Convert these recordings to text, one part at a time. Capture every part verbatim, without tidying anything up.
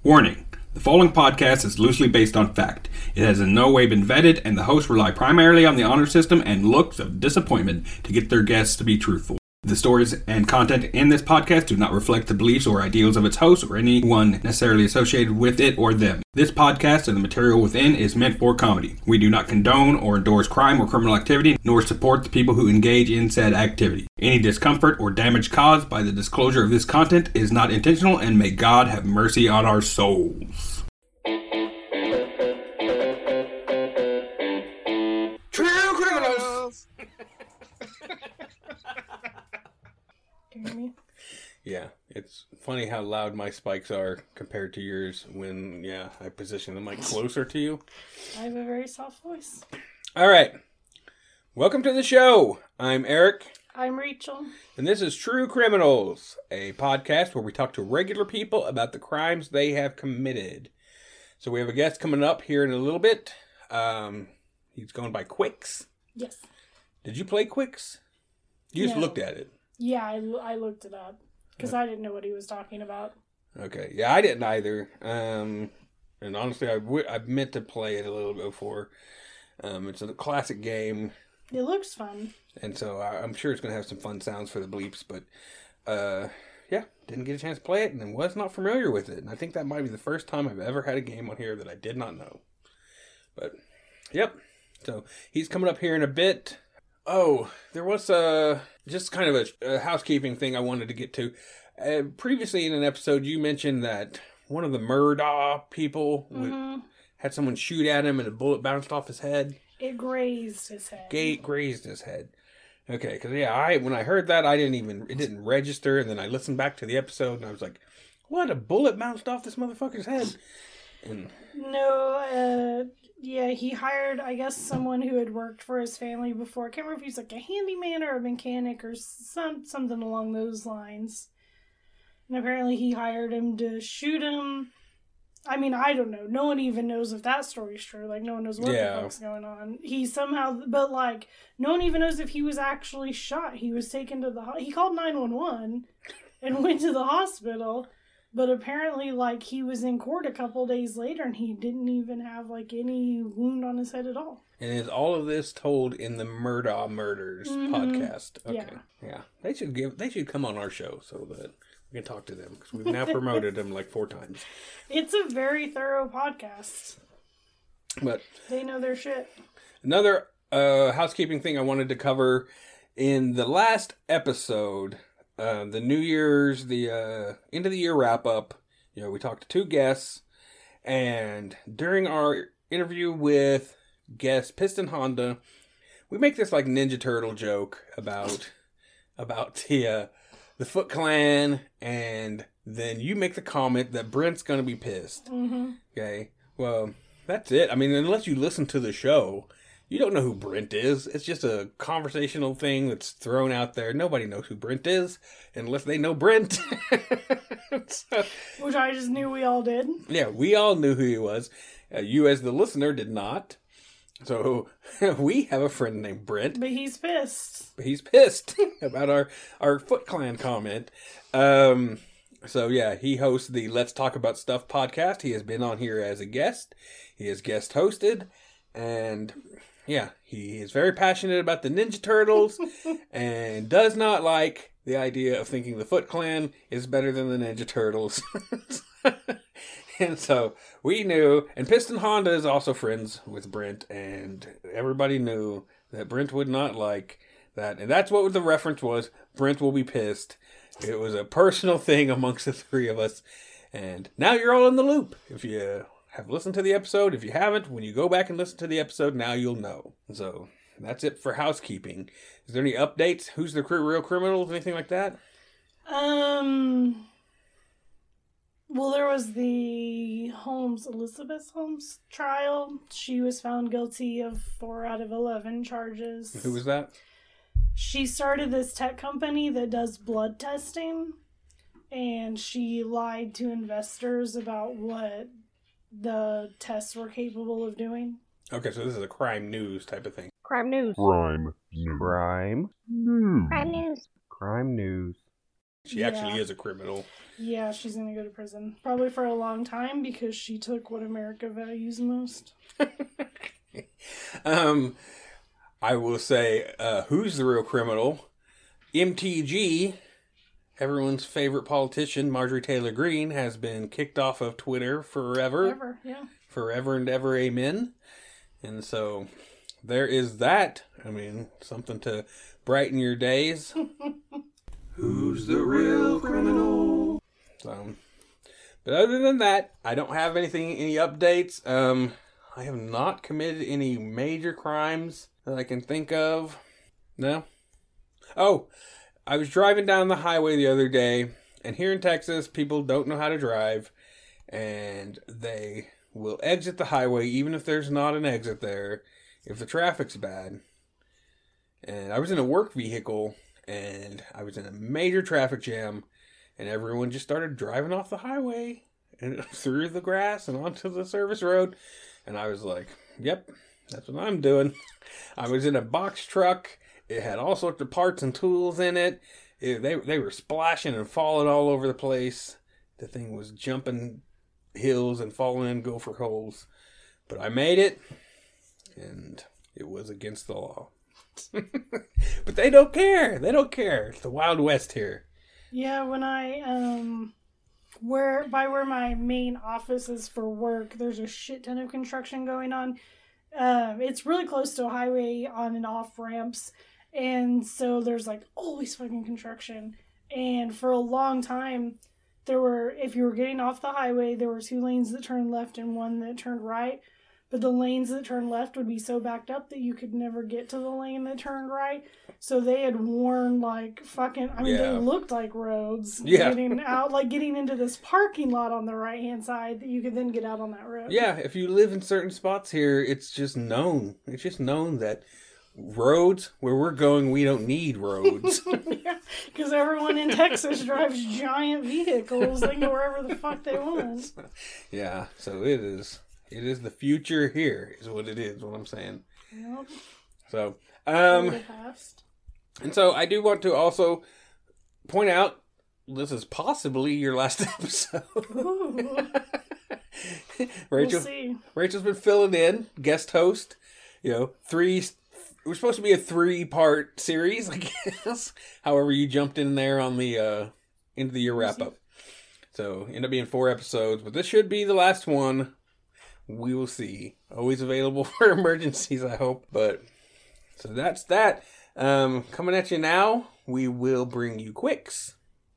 Warning. The following podcast is loosely based on fact. It has in no way been vetted, and the hosts rely primarily on the honor system and looks of disappointment to get their guests to be truthful. The stories and content in this podcast do not reflect the beliefs or ideals of its hosts or anyone necessarily associated with it or them. This podcast and the material within is meant for comedy. We do not condone or endorse crime or criminal activity, nor support the people who engage in said activity. Any discomfort or damage caused by the disclosure of this content is not intentional, and may God have mercy on our souls. True criminals! Yeah, it's funny how loud my spikes are compared to yours when, yeah, I position the mic closer to you. I have a very soft voice. All right. Welcome to the show. I'm Eric. I'm Rachel. And this is True Criminals, a podcast where we talk to regular people about the crimes they have committed. So we have a guest coming up here in a little bit. Um, he's going by Quicks. Yes. Did you play Quicks? You just No. looked at it. Yeah, I, I looked it up because I didn't know what he was talking about. Okay. Yeah, I didn't either. Um, and honestly, I w- I've meant to play it a little bit before. Um, it's a classic game. It looks fun. And so I, I'm sure it's going to have some fun sounds for the bleeps. But, uh, yeah, didn't get a chance to play it and was not familiar with it. And I think that might be the first time I've ever had a game on here that I did not know. But, yep. So he's coming up here in a bit. Oh, there was uh, just kind of a, a housekeeping thing I wanted to get to. Uh, previously in an episode, you mentioned that one of the Murdaugh people Mm-hmm. would, had someone shoot at him and a bullet bounced off his head. It grazed his head. Gate grazed his head. Okay, because yeah, I when I heard that, I didn't even, it didn't register, and then I listened back to the episode, and I was like, what, a bullet bounced off this motherfucker's head? And No, uh, yeah, he hired, I guess, someone who had worked for his family before. I can't remember if he's like a handyman or a mechanic or some something along those lines. And apparently he hired him to shoot him. I mean, I don't know. No one even knows if that story's true. Like, no one knows what Yeah. the fuck's going on. He somehow, but like, no one even knows if he was actually shot. He was taken to the, ho- he called nine one one and went to the hospital. But apparently, like, he was in court a couple days later and he didn't even have, like, any wound on his head at all. And is all of this told in the Murdaugh Murders Mhm. podcast? Okay. Yeah. Yeah. They should give. They should come on our show so that we can talk to them, because we've now promoted them like four times. It's a very thorough podcast. But They know their shit. another uh, housekeeping thing I wanted to cover in the last episode, uh, the New Year's, the uh, end of the year wrap up. You know, we talked to two guests, and during our interview with guest Piston Honda, we make this like Ninja Turtle joke about about the uh, the Foot Clan, and then you make the comment that Brent's gonna be pissed. Mm-hmm. Okay, well, that's it. I mean, unless you listen to the show, you don't know who Brent is. It's just a conversational thing that's thrown out there. Nobody knows who Brent is unless they know Brent. So, Which I just knew we all did. yeah, we all knew who he was. Uh, you, as the listener, did not. So we have a friend named Brent. But he's pissed. He's pissed about our, our Foot Clan comment. Um, so yeah, he hosts the Let's Talk About Stuff podcast. He has been on here as a guest. He has guest hosted. And yeah, he is very passionate about the Ninja Turtles and does not like the idea of thinking the Foot Clan is better than the Ninja Turtles. And so we knew, and Piston Honda is also friends with Brent, and everybody knew that Brent would not like that. And that's what the reference was. Brent will be pissed. It was a personal thing amongst the three of us. And now you're all in the loop. If you have listened to the episode, if you haven't, when you go back and listen to the episode, now you'll know. So that's it for housekeeping. Is there any updates? Who's the cr- real criminals? Anything like that? Um... Well, there was the Holmes, Elizabeth Holmes trial. She was found guilty of four out of eleven charges. Who was that? She started this tech company that does blood testing, and she lied to investors about what the tests were capable of doing. Okay, so this is a crime news type of thing. Crime news. Crime news. Crime. News. Crime news. Crime news. She Yeah. actually is a criminal. Yeah, she's gonna go to prison. Probably for a long time because she took what America values most. um, I will say, uh, who's the real criminal? M T G, everyone's favorite politician, Marjorie Taylor Greene, has been kicked off of Twitter forever. Ever, yeah. Forever and ever, amen. And so there is that. I mean, something to brighten your days. Who's the real criminal? So, but other than that, I don't have anything, any updates. Um, I have not committed any major crimes that I can think of. No. Oh, I was driving down the highway the other day, and here in Texas, people don't know how to drive, and they will exit the highway even if there's not an exit there, if the traffic's bad. And I was in a work vehicle, and I was in a major traffic jam, and everyone just started driving off the highway and through the grass and onto the service road. And I was like, yep, that's what I'm doing. I was in a box truck. It had all sorts of parts and tools in it. it they, they were splashing and falling all over the place. The thing was jumping hills and falling in gopher holes. But I made it, and it was against the law. But they don't care. They don't care. It's the Wild West here. Yeah, when I, um, where, by where my main office is for work, there's a shit ton of construction going on. Um, it's really close to a highway on and off ramps. And so there's like always fucking construction. And for a long time, there were, if you were getting off the highway, there were two lanes that turned left and one that turned right. But the lanes that turned left would be so backed up that you could never get to the lane that turned right. So they had worn like fucking, I mean, Yeah. they looked like roads. Yeah. Getting out, like getting into this parking lot on the right hand side that you could then get out on that road. Yeah, if you live in certain spots here, it's just known. It's just known that roads, where we're going, we don't need roads. Yeah, because everyone in Texas drives giant vehicles. They can go wherever the fuck they want. Yeah, so it is. It is the future here, is what it is, what I'm saying. Yep. So, Um, um, and so I do want to also point out, this is possibly your last episode. Ooh, Rachel, we'll see. Rachel's been filling in, guest host. You know, three. It was supposed to be a three-part series, I guess. However, you jumped in there on the uh, into the year wrap-up. So, ended up being four episodes, but this should be the last one. We will see. Always available for emergencies, I hope. But so that's that. Um, coming at you now, we will bring you quicks.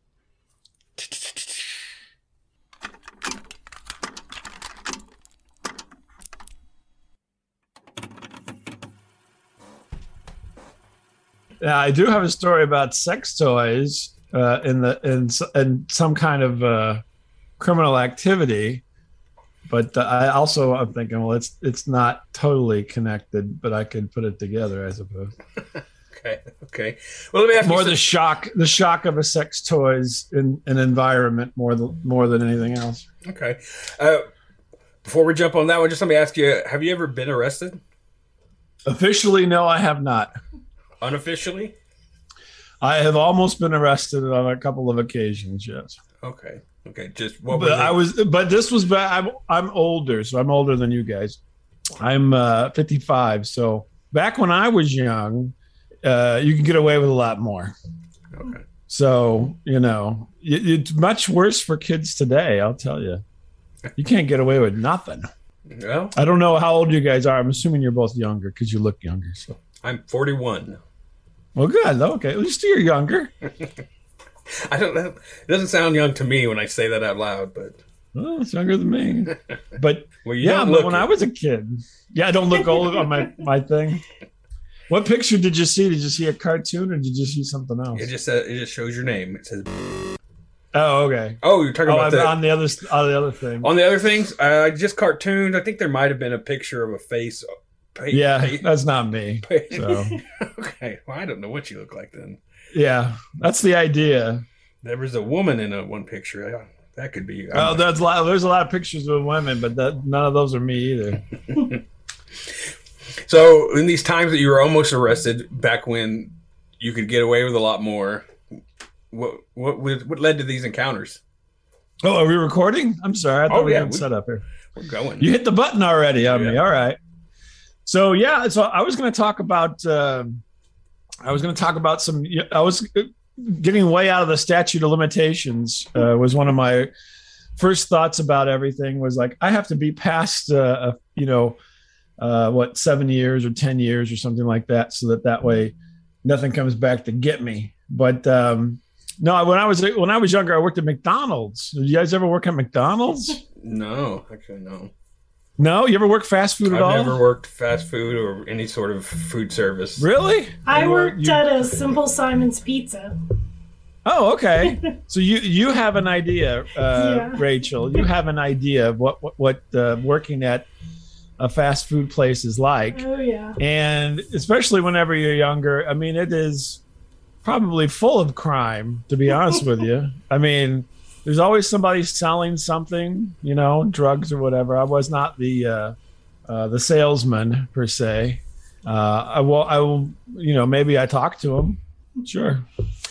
Yeah, I do have a story about sex toys uh, in the in in some kind of uh, criminal activity. But uh, I also I'm thinking, well, it's it's not totally connected, but I could put it together, I suppose. Okay, okay. Well, let me ask more you the shock, the shock of a sex toys in an environment more than more than anything else. Okay. Uh, before we jump on that one, just let me ask you: have you ever been arrested? Officially, no, I have not. Unofficially? I have almost been arrested on a couple of occasions. Yes. Okay. Okay. Just what But was I it? was, but this was back. I'm I'm older, so I'm older than you guys. I'm uh, fifty-five. So back when I was young, uh, you can get away with a lot more. Okay. So you know, it, it's much worse for kids today. I'll tell you, you can't get away with nothing. Well, I don't know how old you guys are. I'm assuming you're both younger because you look younger. So I'm forty-one. well, good. Okay, at least you're younger. I don't know. It doesn't sound young to me when I say that out loud, but Well, it's younger than me. But well, you yeah, don't but look when it. I was a kid, yeah, I don't look old on my, my thing. What picture did you see? Did you see a cartoon or did you see something else? It just says, it just shows your name. It says. Oh, okay. Oh, you're talking Oh, about I'm the on the other on the other thing. on the other things. Uh, just cartoons. I think there might have been a picture of a face. Pa- Yeah, pa- that's not me. pa- So okay. Well, I don't know what you look like then. yeah, that's the idea. There was a woman in a one picture. Uh, That could be. Well, there's a lot. There's a lot of pictures of women, but that none of those are me either. So, in these times that you were almost arrested, back when you could get away with a lot more, what what what led to these encounters? Oh, are we recording? I'm sorry. I thought Oh, we yeah, had we- set up here. We're going. You hit the button already on Yeah. me. All right. So yeah, so I was going to talk about. Uh, I was going to talk about some. I was getting way out of the statute of limitations. Uh, was one of my first thoughts about everything. Was like I have to be past. Uh, you know, uh, what seven years or ten years or something like that, so that that way nothing comes back to get me. But um, no, when I was when I was younger, I worked at McDonald's. Did you guys ever work at McDonald's? No, actually, no. No, you ever work fast food at I've all? never worked fast food or any sort of food service. Really? I You- worked you- at a Simple Simon's Pizza. Oh, okay. So you you have an idea, uh, Yeah. Rachel. You have an idea of what what, what uh, working at a fast food place is like, Oh yeah. and especially whenever you're younger. I mean, it is probably full of crime, to be honest with you. I mean, there's always somebody selling something, you know, drugs or whatever. I was not the uh, uh, the salesman per se. Uh, I will, I will, you know, maybe I talked to him, sure,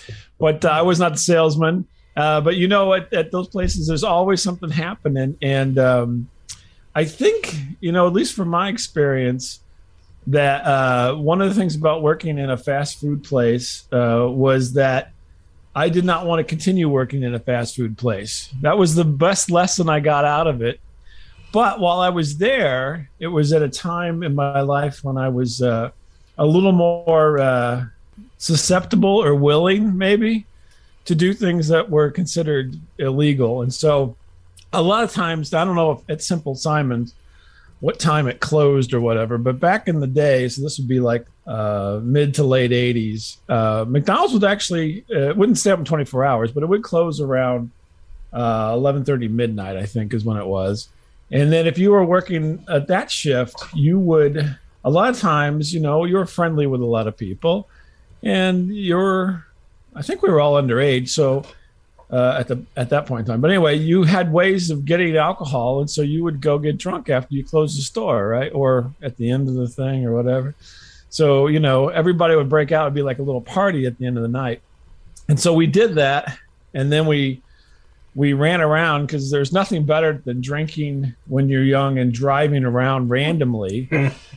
but uh, I was not the salesman. Uh, but you know what? At those places, there's always something happening, and um, I think, you know, at least from my experience, that uh, one of the things about working in a fast food place uh, was that I did not want to continue working in a fast food place. That was the best lesson I got out of it. But while I was there, it was at a time in my life when I was uh, a little more uh, susceptible or willing, maybe, to do things that were considered illegal. And so a lot of times, I don't know if at Simple Simon's, what time it closed or whatever, but back in the day, so this would be like uh, mid to late eighties, uh, McDonald's would actually, uh, it wouldn't stay open twenty-four hours, but it would close around uh, eleven thirty midnight, I think is when it was. And then if you were working at that shift, you would, a lot of times, you know, you're friendly with a lot of people, and you're, I think we were all underage, so uh, at the at that point in time. But anyway, you had ways of getting alcohol, and so you would go get drunk after you closed the store, right? Or at the end of the thing or whatever. So, you know, everybody would break out. It'd be like a little party at the end of the night. And so we did that, and then we we ran around, because there's nothing better than drinking when you're young and driving around randomly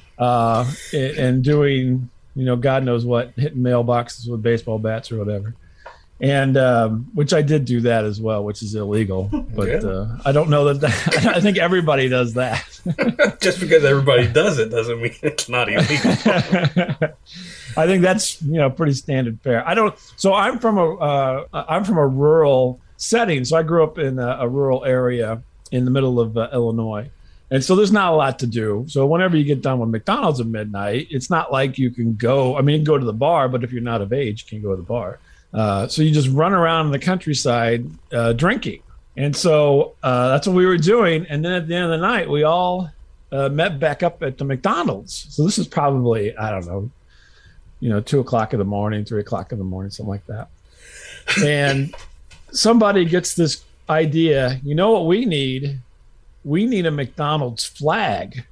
uh, and, and doing, you know, God knows what, hitting mailboxes with baseball bats or whatever. And um, which I did do that as well, which is illegal. But Yeah. uh, I don't know that, that I think everybody does that. Just because everybody does it doesn't mean it's not illegal. I think that's, you know, pretty standard fare. I don't. So I'm from a uh, I'm from a rural setting. So I grew up in a, a rural area in the middle of uh, Illinois, and so there's not a lot to do. So whenever you get done with McDonald's at midnight, it's not like you can go. I mean, you can go to the bar, but if you're not of age, you can't go to the bar. Uh, so you just run around in the countryside uh, drinking, and so uh, that's what we were doing. And then at the end of the night, we all uh, met back up at the McDonald's. So this is probably, I don't know, you know, two o'clock in the morning, three o'clock in the morning, something like that. And somebody gets this idea, you know what we need? We need a McDonald's flag.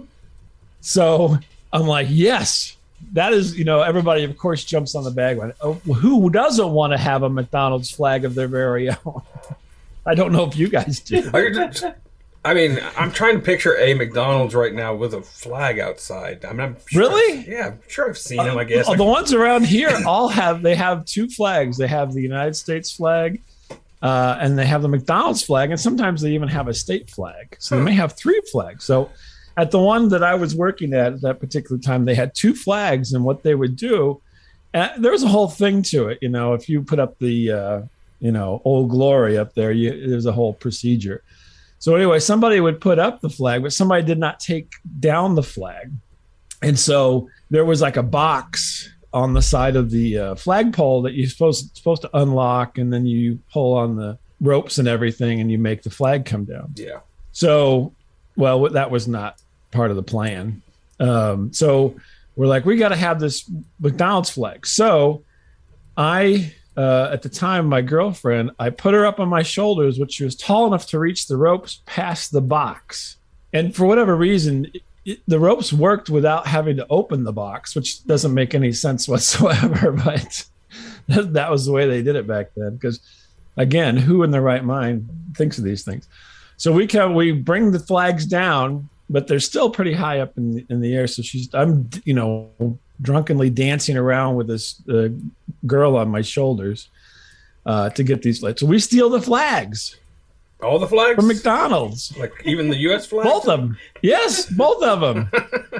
So I'm like, yes, that is, you know, everybody, of course, jumps on the bandwagon. Oh, who doesn't want to have a McDonald's flag of their very own? I don't know if you guys do. Are you just- I mean, I'm trying to picture a McDonald's right now with a flag outside. I mean, I'm sure Really? I've- yeah, I'm sure I've seen them, I guess. Oh, the ones around here all have, they have two flags. They have the United States flag, uh, and they have the McDonald's flag, and sometimes they even have a state flag. So they may have three flags. So at the one that I was working at at that particular time, they had two flags, and what they would do, uh, there was a whole thing to it. You know, if you put up the, uh, you know, Old Glory up there, you, there's a whole procedure. So anyway, somebody would put up the flag, but somebody did not take down the flag. And so there was like a box on the side of the uh, flagpole that you're supposed, supposed to unlock, and then you pull on the ropes and everything, and you make the flag come down. Yeah. So, well, that was not part of the plan. Um, so we're like, we got to have this McDonald's flag. So I... Uh, at the time, my girlfriend, I put her up on my shoulders, which she was tall enough to reach the ropes past the box. And for whatever reason, it, it, the ropes worked without having to open the box, which doesn't make any sense whatsoever. But that was the way they did it back then. Because again, who in their right mind thinks of these things? So we can we bring the flags down, but they're still pretty high up in the, in the air. So she's I'm you know drunkenly dancing around with this uh, girl on my shoulders uh, to get these flags. So we steal the flags. All the flags from McDonald's, like even the U S flag. Both of them, yes, both of them.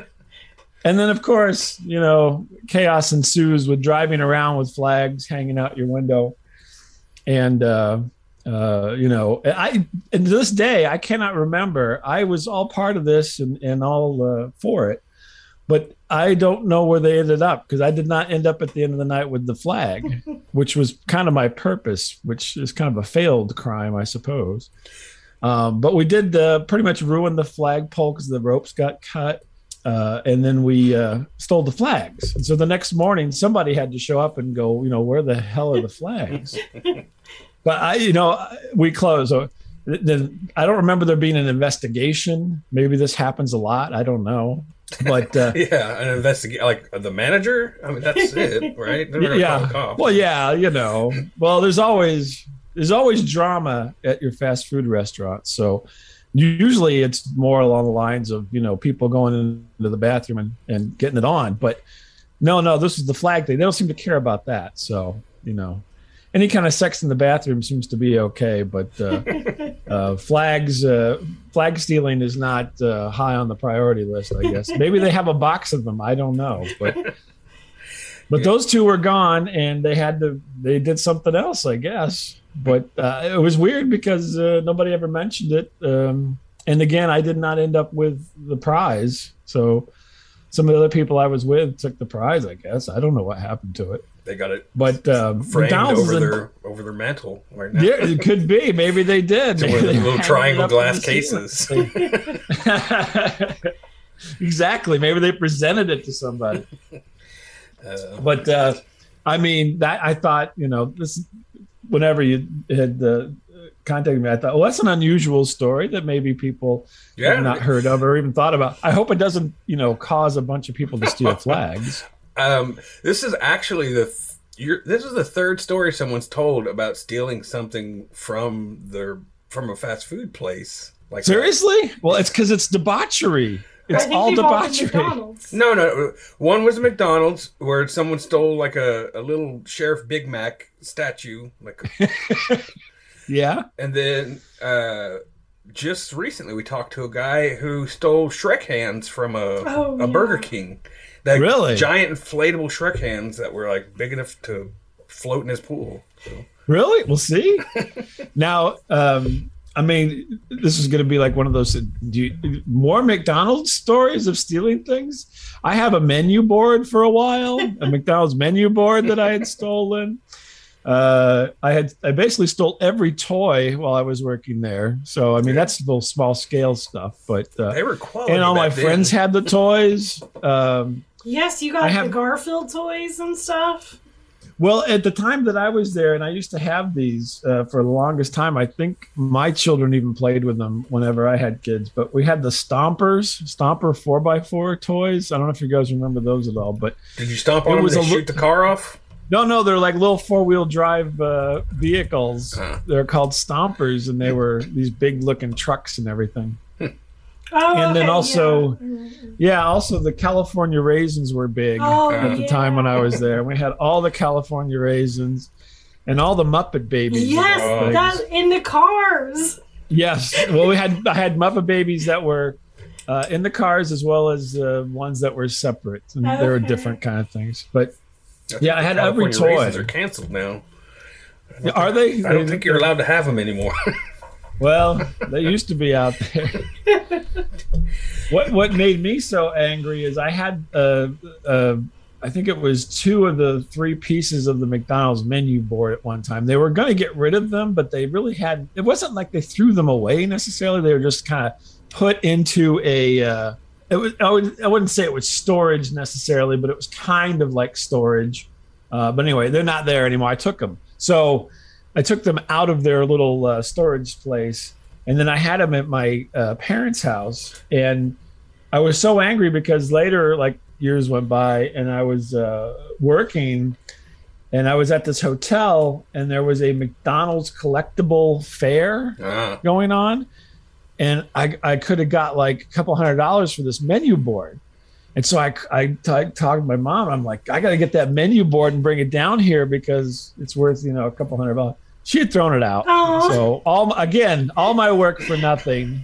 And then, of course, you know, chaos ensues with driving around with flags hanging out your window, and uh, uh, you know, I and to this day I cannot remember. I was all part of this and and all uh, for it, but I don't know where they ended up because I did not end up at the end of the night with the flag, which was kind of my purpose, which is kind of a failed crime, I suppose. Um, but we did uh, pretty much ruin the flagpole because the ropes got cut. Uh, and then we uh, stole the flags. And so the next morning, somebody had to show up and go, you know, where the hell are the flags? But I, you know, we closed. So the, I don't remember there being an investigation. Maybe this happens a lot. I don't know. But uh, yeah, an investigate like the manager. I mean, that's it, right? They're gonna yeah. call the cops. Well, yeah, you know. Well, there's always there's always drama at your fast food restaurant. So usually it's more along the lines of, you know, people going into the bathroom and, and getting it on. But no, no, this is the flag thing. They don't seem to care about that. So, you know, any kind of sex in the bathroom seems to be okay. But uh, uh, flags, uh, flag stealing is not uh, high on the priority list, I guess. Maybe they have a box of them. I don't know. But but those two were gone, and they had to, they did something else, I guess. But uh, it was weird because uh, nobody ever mentioned it. Um, and again, I did not end up with the prize. So some of the other people I was with took the prize, I guess. I don't know what happened to it. They got it but um, framed McDonald's over in, their over their mantle right now. Yeah, it could be. Maybe they did. To Maybe the little triangle glass the cases. Exactly. Maybe they presented it to somebody. Uh, but uh, I mean, that I thought, you know, this. Whenever you had uh, contacted me, I thought, well, that's an unusual story that maybe people yeah. have not heard of or even thought about. I hope it doesn't, you know, cause a bunch of people to steal flags. Um, this is actually the th- you're, this is the third story someone's told about stealing something from their from a fast food place. Like seriously? That. Well, it's because it's debauchery. It's all debauchery. No, no. One was a McDonald's where someone stole like a, a little Sheriff Big Mac statue, like. A, yeah. And then uh, just recently we talked to a guy who stole Shrek hands from a oh, a yeah. Burger King. That really? Giant inflatable Shrek hands that were like big enough to float in his pool. So. Really? We'll see. Now. Um, I mean, this is going to be like one of those do you, more McDonald's stories of stealing things. I have a menu board for a while, a McDonald's menu board that I had stolen. Uh, I had I basically stole every toy while I was working there. So I mean, that's little small scale stuff. But uh, they were quality. And all my then. friends had the toys. Um, yes, you got have, the Garfield toys and stuff. Well, at the time that I was there, and I used to have these uh, for the longest time, I think my children even played with them whenever I had kids. But we had the Stompers, Stomper four by four toys. I don't know if you guys remember those at all. But did you stomp on them and shoot the car off? No, no, they're like little four-wheel drive uh, vehicles. Huh. They're called Stompers, and they were these big-looking trucks and everything. Oh, and then okay, also, yeah. yeah, also the California raisins were big oh, at the yeah. time when I was there. We had all the California raisins and all the Muppet Babies. Yes, Oh. that in the cars. Yes. Well, we had I had Muppet Babies that were uh, in the cars as well as uh, ones that were separate, and they were Okay. different kind of things. But I yeah, I had every California toy. raisins are canceled now. Are they? I don't think you're allowed to have them anymore. Well, they used to be out there. What what made me so angry is I had, uh, uh, I think it was two of the three pieces of the McDonald's menu board at one time. They were going to get rid of them, but they really had. It wasn't like they threw them away necessarily. They were just kind of put into a. Uh, it was. I, would, I wouldn't say it was storage necessarily, but it was kind of like storage. Uh, but anyway, they're not there anymore. I took them. So. I took them out of their little uh, storage place, and then I had them at my uh, parents' house. And I was so angry because later, like years went by, and I was uh, working, and I was at this hotel, and there was a McDonald's collectible fair Ah. going on, and I I could have got like a couple hundred dollars for this menu board. And so I, I t- talked to my mom. I'm like, I got to get that menu board and bring it down here because it's worth, you know, a couple hundred dollars. She had thrown it out. Aw. So all again, all my work for nothing.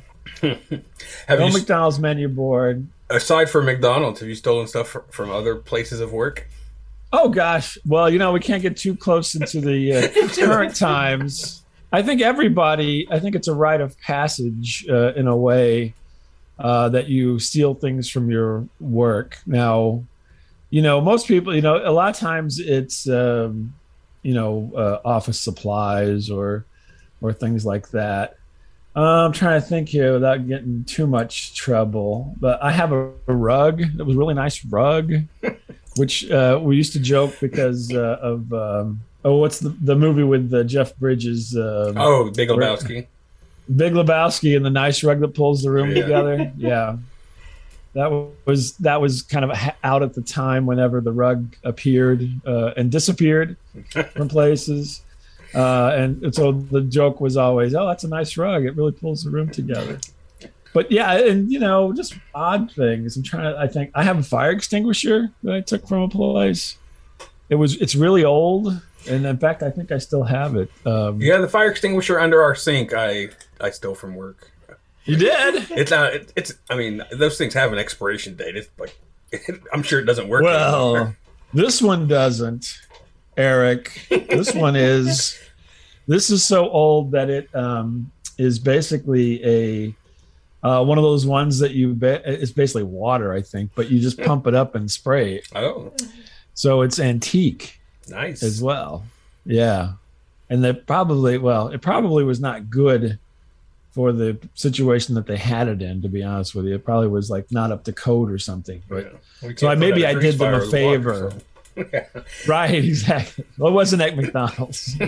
Have No you, McDonald's menu board. aside from McDonald's, have you stolen stuff fr- from other places of work? Oh gosh. Well, you know, we can't get too close into the uh, current times. I think everybody. I think it's a rite of passage uh, in a way. Uh, that you steal things from your work. Now, you know, most people, you know, a lot of times it's, um, you know, uh, office supplies or, or things like that. Uh, I'm trying to think here without getting too much trouble, but I have a, a rug. It was a really nice rug, which uh, we used to joke because uh, of, um, oh, what's the, the movie with uh, Jeff Bridges? Um, Oh, Big Lebowski. Big Lebowski and the nice rug that pulls the room Yeah. together. Yeah, that was that was kind of out at the time whenever the rug appeared uh, and disappeared from places, uh, and so the joke was always, "Oh, that's a nice rug. It really pulls the room together." But yeah, and you know, just odd things. I'm trying to. I think I have a fire extinguisher that I took from a place. It was. It's really old. And in fact, I think I still have it. Um, Yeah, the fire extinguisher under our sink, I I stole from work. You did? It's not. It, it's. I mean, those things have an expiration date. It's like, I'm sure it doesn't work. Well, anymore. this one doesn't, Eric. This one is. This is so old that it um, is basically a uh, one of those ones that you. Ba- it's basically water, I think, but you just pump it up and spray it. Oh, So it's antique nice. as well. Yeah, and they probably well, it probably was not good for the situation that they had it in. To be honest with you, it probably was like not up to code or something. But Yeah. We can't so I, put maybe out I grease did them fire a with water, favor. so- Right, exactly. Well, it wasn't at McDonald's.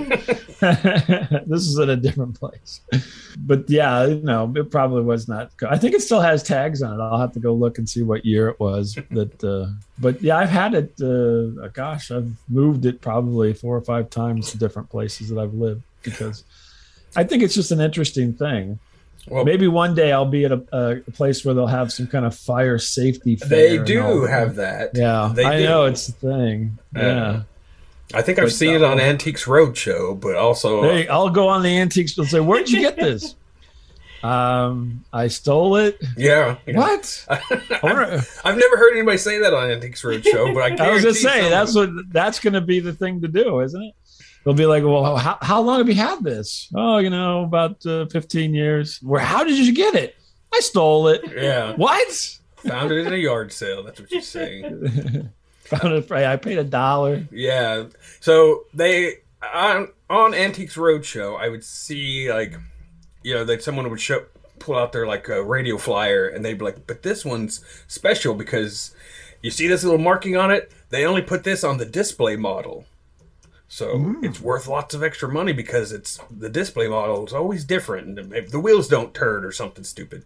This is at a different place. But yeah, you know, it probably was not. I think it still has tags on it. I'll have to go look and see what year it was. That, uh, but yeah, I've had it. Uh, gosh, I've moved it probably four or five times to different places that I've lived because I think it's just an interesting thing. Well, Maybe one day I'll be at a, a place where they'll have some kind of fire safety fair. they and do all that. have that. Yeah, They I do. know it's a thing. Uh, Yeah. I think I've But, seen it uh, on Antiques Roadshow, but also Hey, I'll go on the antiques and say, "Where'd you get this?" um, I stole it. yeah. yeah. What? I wonder- I've never heard anybody say that on Antiques Roadshow, but I, I was guarantee just saying someone- that's what that's going to be the thing to do, isn't it? They'll be like, "Well, how, how long have you had this?" "Oh, you know, about uh, fifteen years." "Where? How did you get it?" "I stole it." Yeah, "What?" found it in a yard sale. That's what you're saying. Found it. For, I paid a dollar. Yeah. So they on on Antiques Roadshow, I would see like, you know, that someone would show pull out their like a radio flyer, and they'd be like, "But this one's special because you see this little marking on it. They only put this on the display model, so it's worth lots of extra money because it's the display model is always different, and maybe the wheels don't turn or something stupid."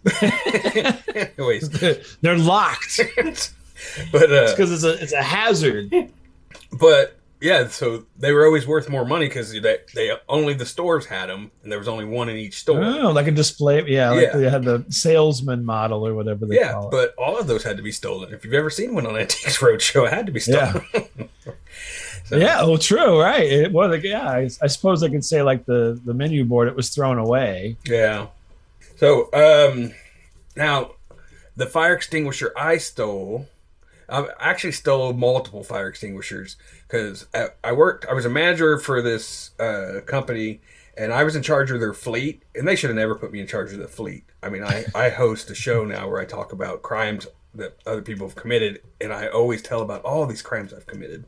Anyways, They're locked but uh, because it's a it's a hazard. But yeah, so they were always worth more money because they, they only the stores had them, and there was only one in each store. Oh, like a display. Yeah, like Yeah. they had the salesman model or whatever they yeah, call it. but all of those had to be stolen. If you've ever seen one on Antiques Roadshow, it had to be stolen. So- Yeah, well, true, right? It, well, like, yeah, I, I suppose I could say like the the menu board, it was thrown away. Yeah. So um, now the fire extinguisher I stole. I actually stole multiple fire extinguishers because I, I worked. I was a manager for this uh, company, and I was in charge of their fleet. And they should have never put me in charge of the fleet. I mean, I, I host a show now where I talk about crimes that other people have committed, and I always tell about all these crimes I've committed.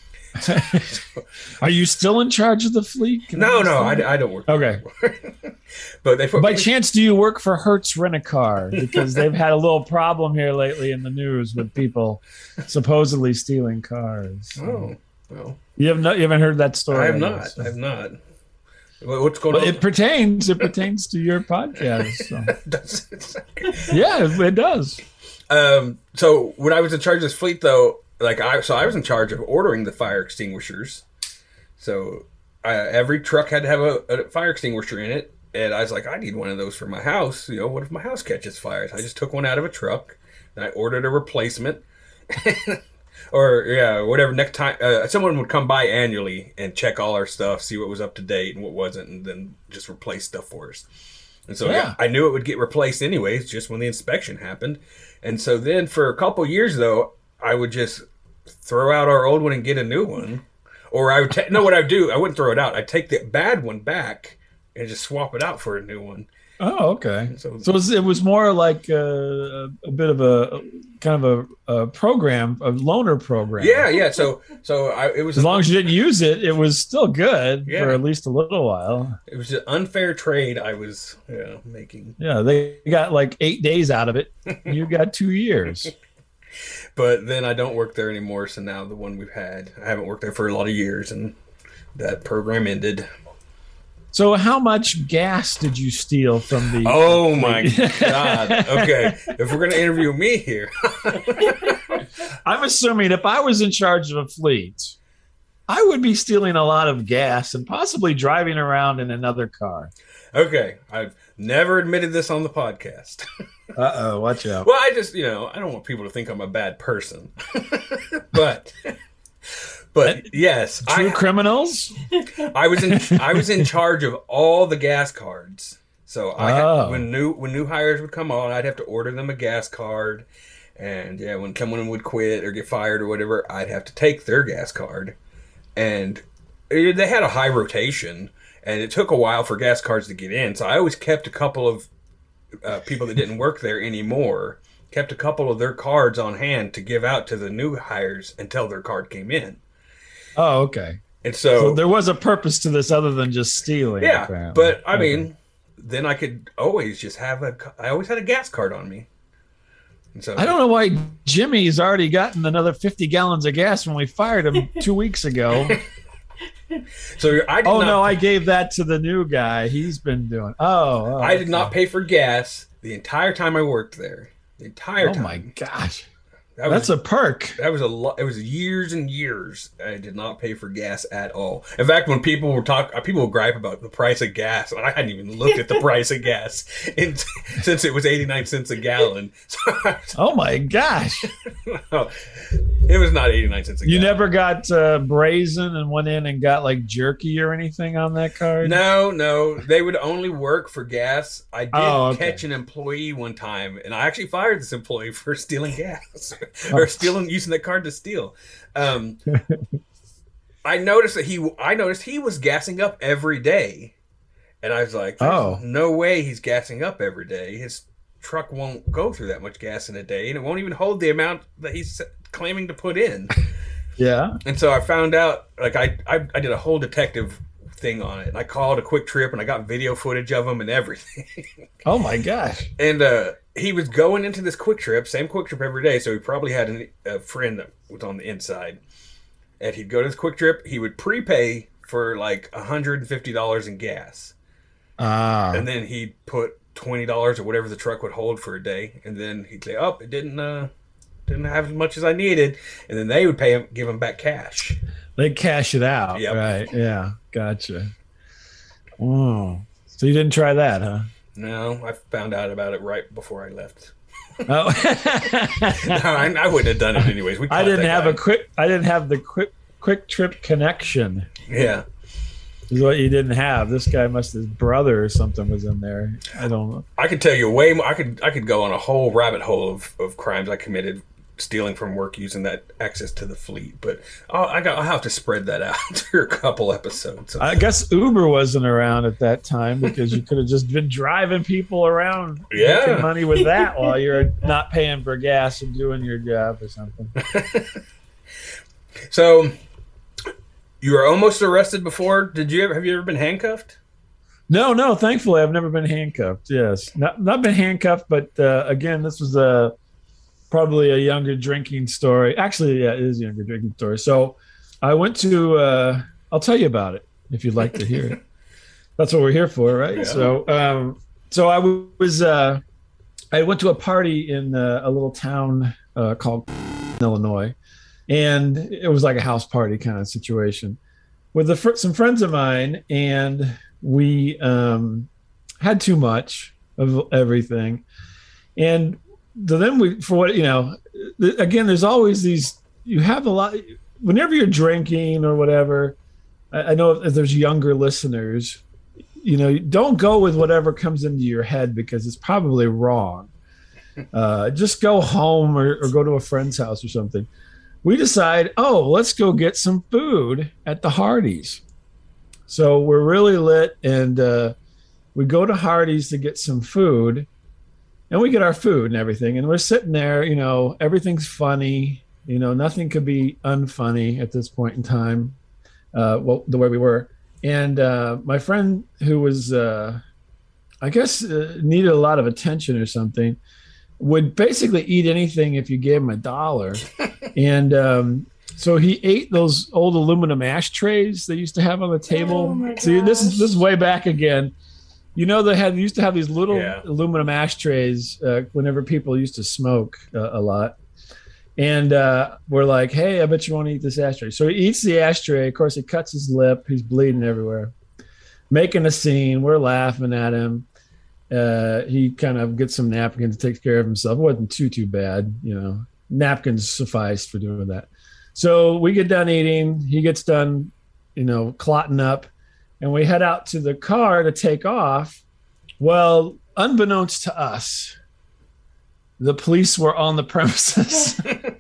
Are you still in charge of the fleet? Can No, I no, ask that? I, I don't work. Okay. But they put By me, chance, do you work for Hertz Rent-A-Car? Because they've had a little problem here lately in the news with people supposedly stealing cars. Oh, well, You have no, you haven't heard that story? I have I not. guess. I have not. What- What's going But on? it pertains. It pertains to your podcast. So. Does it? Yeah, it, it does. Um, so when I was in charge of this fleet, though, like I so I was in charge of ordering the fire extinguishers. So uh, every truck had to have a, a fire extinguisher in it, and I was like, I need one of those for my house. You know, what if my house catches fire? So I just took one out of a truck, and I ordered a replacement. Or, yeah, whatever, next time, uh, someone would come by annually and check all our stuff, see what was up to date and what wasn't, and then just replace stuff for us. And so, yeah, yeah I knew it would get replaced anyways, just when the inspection happened. And so then for a couple years, though, I would just throw out our old one and get a new one. Or I would, ta- no, what I would do, I wouldn't throw it out. I'd take the bad one back and just swap it out for a new one. Oh, okay. So, so it was more like a, a bit of a kind of a, a program, a loaner program. Yeah, yeah. So, so I, it was as long as you didn't use it, it was still good yeah. for at least a little while. It was an unfair trade I was yeah, making. Yeah, they got like eight days out of it. You got two years. But then I don't work there anymore. So now the one we've had, I haven't worked there for a lot of years, and that program ended. So how much gas did you steal from the... Oh, my God. Okay. If we're going to interview me here. I'm assuming if I was in charge of a fleet, I would be stealing a lot of gas and possibly driving around in another car. Okay. I've never admitted this on the podcast. Uh-oh. Watch out. Well, I just, you know, I don't want people to think I'm a bad person. But... But yes, true I, criminals. I was in I was in charge of all the gas cards. So I had, oh. when new when new hires would come on, I'd have to order them a gas card, and yeah, when someone would quit or get fired or whatever, I'd have to take their gas card, and it, they had a high rotation, and it took a while for gas cards to get in. So I always kept a couple of uh, people that didn't work there anymore. Kept a couple of their cards on hand to give out to the new hires until their card came in. Oh, okay. And so, so there was a purpose to this other than just stealing. Yeah, apparently. But I okay. mean, then I could always just have a. I always had a gas card on me. And so I don't know why Jimmy's already gotten another fifty gallons of gas when we fired him two weeks ago. So I did oh not, no, I gave that to the new guy. He's been doing. Oh, oh I did not pay for gas the entire time I worked there. The entire oh time. Oh my gosh. That That's was, a perk. That was a lot. It was years and years. I did not pay for gas at all. In fact, when people were talk, people would gripe about the price of gas, and I hadn't even looked at the price of gas in, since it was eighty-nine cents a gallon. So oh my gosh! No, it was not eighty-nine cents a you gallon. You never got uh, brazen and went in and got like jerky or anything on that card? No, no. They would only work for gas. I did oh, okay. catch an employee one time, and I actually fired this employee for stealing gas. Or stealing, using that card to steal. Um, I noticed that he, I noticed he was gassing up every day, and I was like, "Oh, no way, he's gassing up every day. His truck won't go through that much gas in a day, and it won't even hold the amount that he's claiming to put in." Yeah. And so I found out, like, I, I, I did a whole detective thing on it, and I called a Quick Trip, and I got video footage of him and everything. Oh my gosh! And uh, he was going into this Quick Trip, same Quick Trip every day, so he probably had an, a friend that was on the inside. And he'd go to this Quick Trip, he would prepay for like one hundred fifty dollars in gas. Ah. And then he'd put twenty dollars or whatever the truck would hold for a day, and then he'd say, "Oh, it didn't uh, didn't have as much as I needed," and then they would pay him, give him back cash. They cash it out, yep. Right? Yeah, gotcha. Oh, so you didn't try that, huh? No, I found out about it right before I left. Oh, no, I, I wouldn't have done it anyways. We I didn't have guy. a quick. I didn't have the quick Quick Trip connection. Yeah, is what you didn't have. This guy must his brother or something was in there. I don't know. I could tell you way more. I could I could go on a whole rabbit hole of, of crimes I committed stealing from work using that access to the fleet, but I'll, I got I'll have to spread that out through a couple episodes. I guess Uber wasn't around at that time because you could have just been driving people around, yeah, making money with that while you're not paying for gas and doing your job or something. So you were almost arrested before. Did you ever have you ever been handcuffed? No, no. Thankfully, I've never been handcuffed. Yes, not not been handcuffed, but uh, again, this was a. Probably a younger drinking story. Actually, yeah, it is a younger drinking story. So I went to, uh, I'll tell you about it if you'd like to hear it. That's what we're here for, right? Yeah. So um, so I was, uh, I went to a party in uh, a little town uh, called Illinois. and it was like a house party kind of situation with the, some friends of mine, and we um, had too much of everything. And then we, for what, you know, again, there's always these, you have a lot, whenever you're drinking or whatever, I, I know if, if there's younger listeners, you know, don't go with whatever comes into your head because it's probably wrong. Uh, just go home or, or go to a friend's house or something. We decide, oh, let's go get some food at the Hardee's. So we're really lit, and uh, we go to Hardee's to get some food, and we get our food and everything. And we're sitting there, you know, everything's funny. You know, nothing could be unfunny at this point in time, uh, well, the way we were. And uh, my friend who was, uh, I guess, uh, needed a lot of attention or something, would basically eat anything if you gave him a dollar. And um, so he ate those old aluminum ashtrays they used to have on the table. Oh See, this is this is way back again. You know, they had they used to have these little Yeah. aluminum ashtrays uh, whenever people used to smoke uh, a lot. And uh, we're like, hey, I bet you want to eat this ashtray. So he eats the ashtray. Of course, he cuts his lip. He's bleeding everywhere, making a scene. We're laughing at him. Uh, he kind of gets some napkins, takes care of himself. It wasn't too, too bad. You know, napkins sufficed for doing that. So we get done eating. He gets done, you know, clotting up. And we head out to the car to take off. Well, unbeknownst to us, the police were on the premises.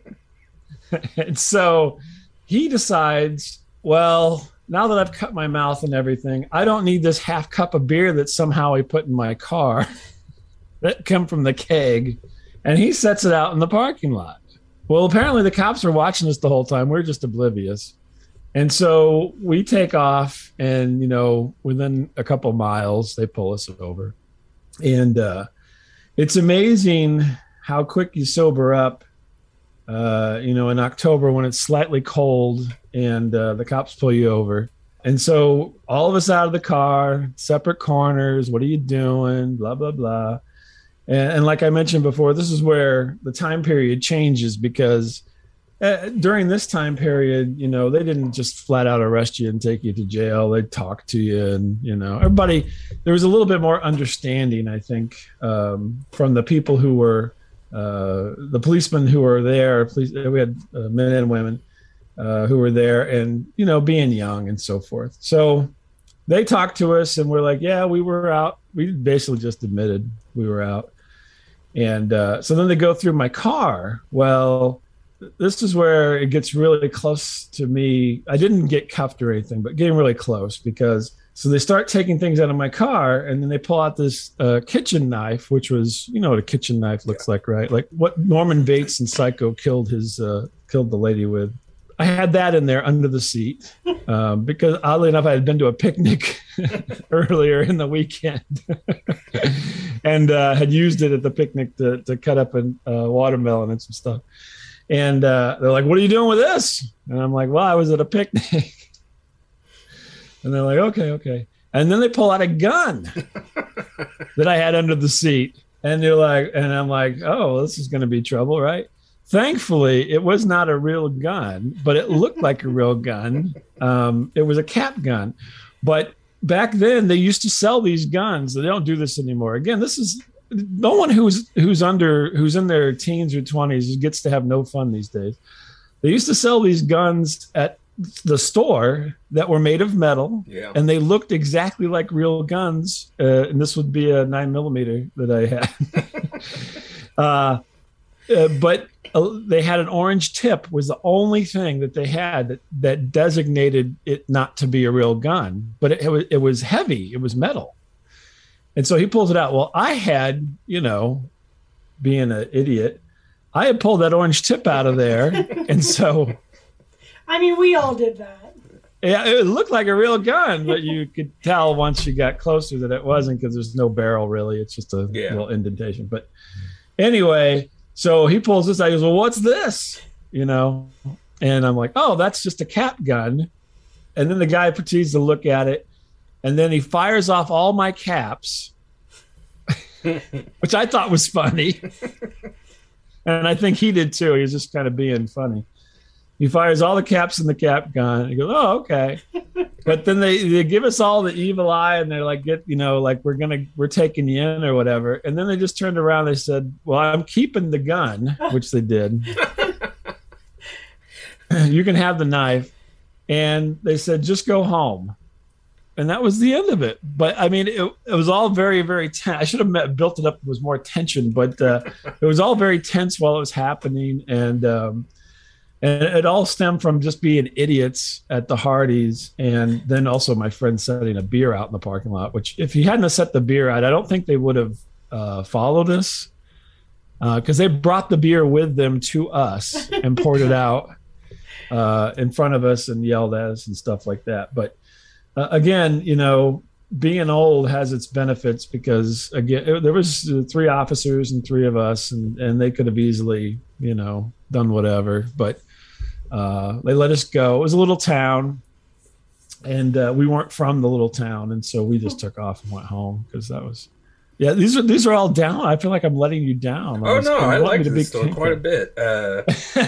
And so he decides, well, now that I've cut my mouth and everything, I don't need this half cup of beer that somehow he put in my car that come from the keg. And he sets it out in the parking lot. Well, apparently the cops were watching us the whole time. We're just oblivious. And so we take off, and, you know, within a couple miles, they pull us over. And uh, it's amazing how quick you sober up, uh, you know, in October when it's slightly cold and uh, the cops pull you over. And so all of us out of the car, separate corners. What are you doing? Blah, blah, blah. And, and like I mentioned before, this is where the time period changes, because uh, during this time period, you know, they didn't just flat out arrest you and take you to jail. They'd talk to you, and, you know, everybody, there was a little bit more understanding, I think, um, from the people who were, uh, the policemen who were there. Police, we had uh, men and women uh, who were there, and, you know, being young and so forth. So they talked to us, and we're like, yeah, we were out. We basically just admitted we were out. And uh, so then they go through my car. Well, this is where it gets really close to me. I didn't get cuffed or anything, but getting really close, because so they start taking things out of my car, and then they pull out this uh, kitchen knife, which was, you know what a kitchen knife looks like, right? Like what Norman Bates in Psycho killed his uh, killed the lady with. I had that in there under the seat um, because, oddly enough, I had been to a picnic earlier in the weekend and uh, had used it at the picnic to, to cut up a uh, watermelon and some stuff. And uh, they're like, what are you doing with this? And I'm like, well, I was at a picnic. And they're like, okay, okay. And then they pull out a gun that I had under the seat. And they're like, and I'm like, oh, this is going to be trouble, right? Thankfully, it was not a real gun, but it looked like a real gun. Um, it was a cap gun. But back then, they used to sell these guns. They don't do this anymore. Again, this is no one who's who's under who's in their teens or twenties gets to have no fun these days. They used to sell these guns at the store that were made of metal, Yeah. and they looked exactly like real guns. Uh, and this would be a nine millimeter that I had. uh, uh, but uh, they had an orange tip was the only thing that they had that, that designated it not to be a real gun, but it, it was, it was heavy. It was metal. And so he pulls it out. Well, I had, you know, being an idiot, I had pulled that orange tip out of there. And so, I mean, we all did that. yeah, it looked like a real gun, but you could tell once you got closer that it wasn't, because there's no barrel really. It's just a Yeah. little indentation. But anyway, so he pulls this out. He goes, well, what's this? You know, and I'm like, oh, that's just a cap gun. And then the guy proceeds to look at it, and then he fires off all my caps, which I thought was funny. And I think he did too. He was just kind of being funny. He fires all the caps in the cap gun. He goes, oh, okay. But then they, they give us all the evil eye and they're like, get, you know, like we're going to, we're taking you in or whatever. And then they just turned around. They said, well, I'm keeping the gun, which they did. You can have the knife. And they said, just go home. And that was the end of it. But I mean, it, it was all very, very tense. I should have met, built it up. It was more tension, but uh, it was all very tense while it was happening. And, um, And it all stemmed from just being idiots at the Hardee's, and then also my friend setting a beer out in the parking lot, which if he hadn't have set the beer out, I don't think they would have uh, followed us because uh, they brought the beer with them to us and poured it out uh, in front of us and yelled at us and stuff like that. But uh, again, you know, being old has its benefits because, again, it, there was three officers and three of us, and, and they could have easily, you know, done whatever. But Uh, they let us go. It was a little town, and uh, we weren't from the little town, and so we just took off and went home because that was. Yeah, these are these are all down. I feel like I'm letting you down. Oh no, I like this story quite a bit. Uh,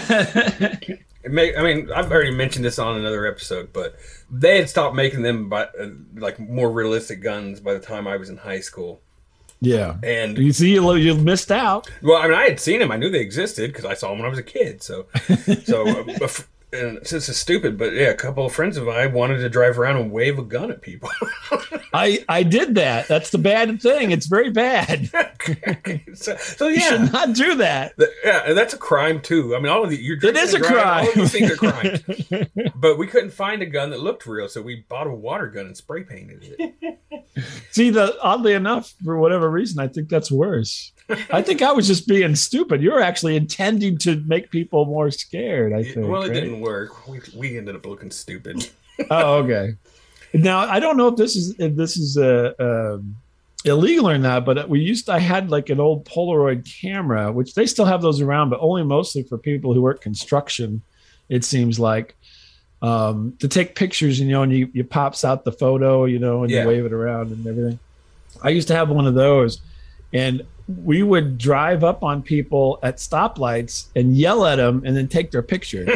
it may, I mean, I've already mentioned this on another episode, but they had stopped making them by uh, like more realistic guns by the time I was in high school. Yeah, and you see, you you missed out. Well, I mean, I had seen them. I knew they existed because I saw them when I was a kid. So, so uh, and this is stupid, but yeah, a couple of friends of mine wanted to drive around and wave a gun at people. I I did that. That's the bad thing. It's very bad. so, so yeah, you should not do that. The, yeah, and that's a crime too. I mean, all of the you're it is a driving, crime. All of these things are crimes. But we couldn't find a gun that looked real, so we bought a water gun and spray painted it. See, the oddly enough, for whatever reason, I think that's worse. I think I was just being stupid. You were actually intending to make people more scared, I think. Well, it right? didn't work. We we ended up looking stupid. Oh, okay. Now, I don't know if this is if this is uh, um, illegal or not, but we used to, I had like an old Polaroid camera, which they still have those around, but only mostly for people who work construction, it seems like. Um, to take pictures, you know, and you, you pops out the photo, you know, and yeah. you wave it around and everything. I used to have one of those, and we would drive up on people at stoplights and yell at them and then take their picture.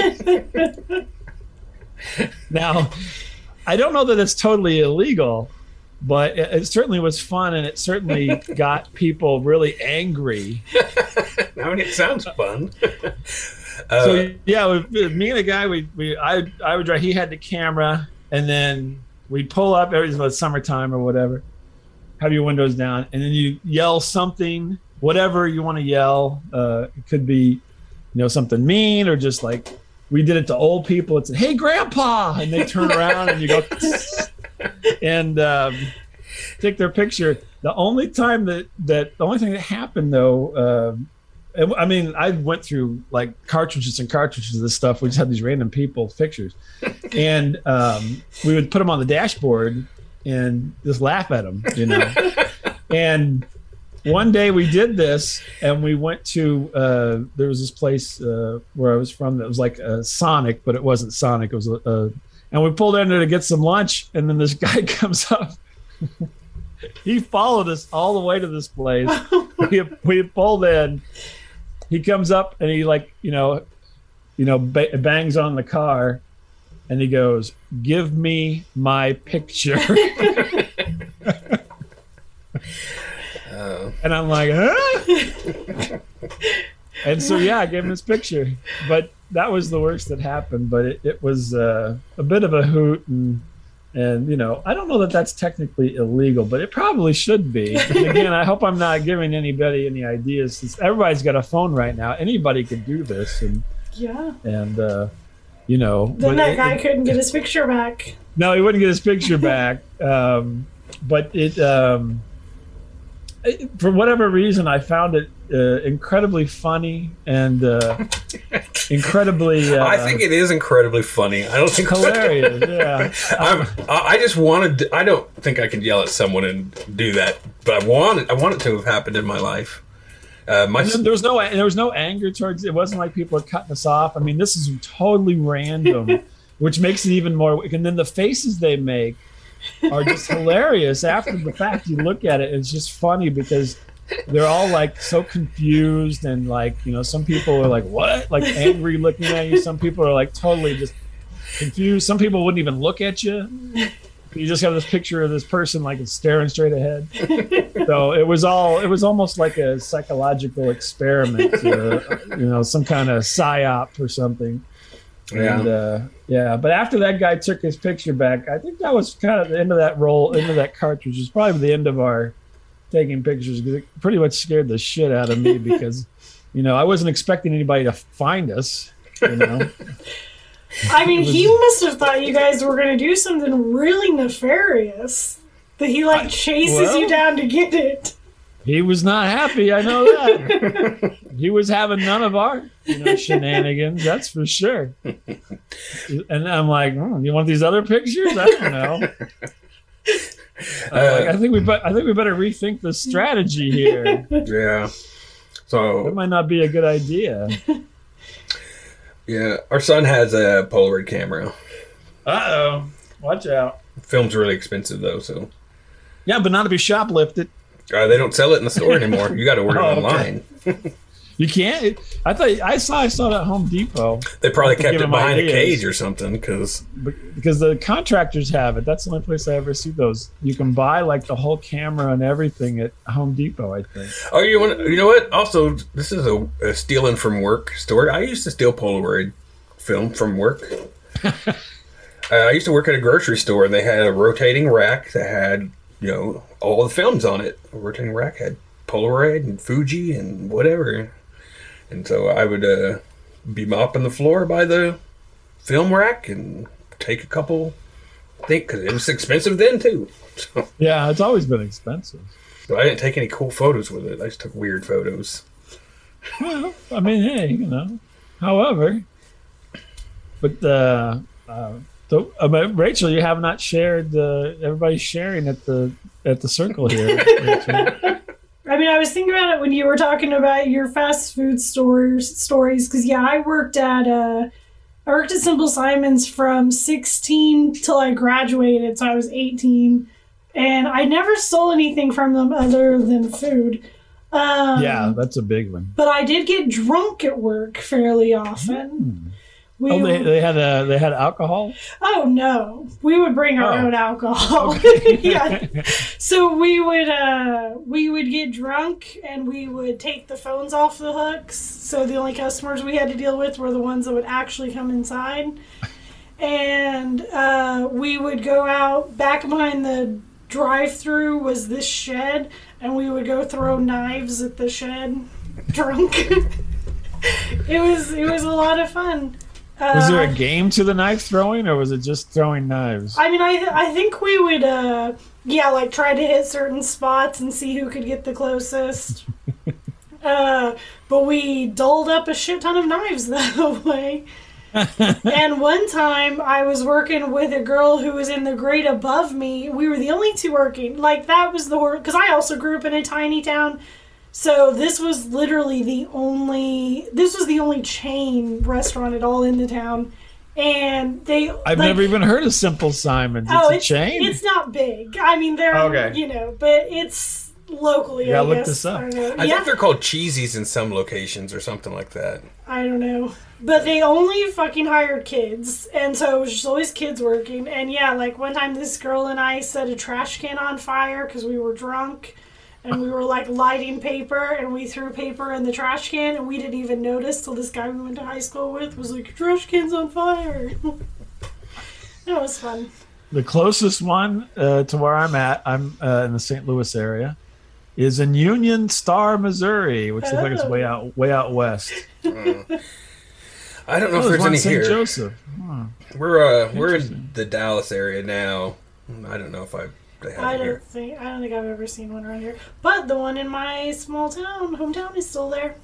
Now, I don't know that it's totally illegal, but it, it certainly was fun, and it certainly got people really angry. I mean, it sounds fun. Uh, so yeah, we, me and the guy, we we I I would drive. He had the camera, and then we'd pull up. It was summertime or whatever. Have your windows down, and then you yell something, whatever you want to yell. Uh, it could be, you know, something mean or just like we did it to old people. It's hey, Grandpa, and they turn around and you go and um, take their picture. The only time that that the only thing that happened though. Um, I mean, I went through like cartridges and cartridges of this stuff. We just had these random people pictures, and um, we would put them on the dashboard and just laugh at them, you know. And one day we did this, and we went to uh, there was this place uh, where I was from that was like a Sonic, but it wasn't Sonic. It was a, a and we pulled in there to get some lunch, and then this guy comes up. He followed us all the way to this place. we we pulled in. He comes up and he like, you know, you know, ba- bangs on the car, and he goes, "Give me my picture." Oh. And I'm like, huh? And so yeah, I gave him his picture. But that was the worst that happened. But it, it was uh, a bit of a hoot, and and you know, I don't know that that's technically illegal, but it probably should be. And again, I hope I'm not giving anybody any ideas. Since everybody's got a phone right now, anybody could do this, and yeah, and uh, you know, then that it, guy it, couldn't get his picture back. No, he wouldn't get his picture back. Um, but it, um, it, for whatever reason, I found it uh, incredibly funny and uh, incredibly. Uh, I think it is incredibly funny. I don't think hilarious. Yeah, I'm, I just wanted. I don't think I could yell at someone and do that, but I want it. I want it to have happened in my life. Uh, my there was no there was no anger towards it. It wasn't like people were cutting us off. I mean, this is totally random, which makes it even more. And then the faces they make are just hilarious after the fact. You look at it, it's just funny because they're all like so confused and like, you know, some people are like, what? Like angry looking at you. Some people are like totally just confused. Some people wouldn't even look at you. You just have this picture of this person like staring straight ahead. So it was all, it was almost like a psychological experiment, uh, you know, some kind of psyop or something. Yeah. And, uh, yeah. But after that guy took his picture back, I think that was kind of the end of that roll, end of that cartridge. It was probably the end of our taking pictures, because it pretty much scared the shit out of me because, you know, I wasn't expecting anybody to find us, you know. I mean, he must have thought you guys were going to do something really nefarious. That he, like, chases well, you down to get it. He was not happy, I know that. He was having none of our, you know, shenanigans, that's for sure. And I'm like, hmm, you want these other pictures? I don't know. Uh, like, I think we, be- I think we better rethink the strategy here. Yeah. So that might not be a good idea. Yeah, our son has a Polaroid camera. Uh-oh. Watch out. Film's really expensive, though, so... Yeah, but not to be shoplifted. Uh, they don't sell it in the store anymore. You got to order Oh, it online. okay. You can't? I thought I saw I saw it at Home Depot. They probably kept Give it them behind ideas. a cage or something, because... Because the contractors have it. That's the only place I ever see those. You can buy, like, the whole camera and everything at Home Depot, I think. Oh, you want? You know what? Also, this is a, a stealing from work story. I used to steal Polaroid film from work. uh, I used to work at a grocery store, and they had a rotating rack that had, you know, all the films on it. A rotating rack had Polaroid and Fuji and whatever. And so I would uh, be mopping the floor by the film rack and take a couple, I think, because it was expensive then, too. So, Yeah, it's always been expensive. but I didn't take any cool photos with it. I just took weird photos. Well, I mean, hey, you know. However, but uh, uh, the, uh, but Rachel, you have not shared. Uh, everybody's sharing at the at the circle here. Rachel. I mean, I was thinking about it when you were talking about your fast food stores stories, because yeah, I worked at uh, I worked at Simple Simon's from sixteen till I graduated, so I was eighteen, and I never stole anything from them other than food. Um, Yeah, that's a big one. but I did get drunk at work fairly often. Hmm. We Oh, they, they had a they had alcohol. Oh no, we would bring our Oh. own alcohol. Okay. Yeah, so we would uh, we would get drunk and we would take the phones off the hooks. So the only customers we had to deal with were the ones that would actually come inside, and uh, we would go out back behind the drive-through was this shed, and we would go throw knives at the shed, drunk. It was it was a lot of fun. Was there Uh, a game to the knife throwing, or was it just throwing knives? I mean, I I think we would, uh, yeah, like try to hit certain spots and see who could get the closest. uh, but we doled up a shit ton of knives that way. And one time I was working with a girl who was in the grade above me. We were the only two working. Like, that was the work, because I also grew up in a tiny town. So this was literally the only, this was the only chain restaurant at all in the town. And they, I've like, never even heard of Simple Simon's. It's oh, a it's, chain. it's not big. I mean, they're, Okay. you know, but it's locally, You gotta I look guess. this up. I don't know. I yeah, think they're called Cheesies in some locations or something like that. I don't know. But they only fucking hired kids. And so it was just always kids working. And yeah, like one time this girl and I set a trash can on fire because we were drunk. And we were like lighting paper, and we threw paper in the trash can, and we didn't even notice till this guy we went to high school with was like, "Your trash can's on fire." That was fun. The closest one uh, to where I'm at, I'm uh, in the Saint Louis area, is in Union Star, Missouri, which looks like it's way out, way out west. Uh, I don't know Oh, if there's one in any Saint here. Joseph. Huh. We're uh, we're in Interesting. the Dallas area now. I don't know if I they have I it don't here. think I don't think I've ever seen one around here. But the one in my small town, hometown, is still there.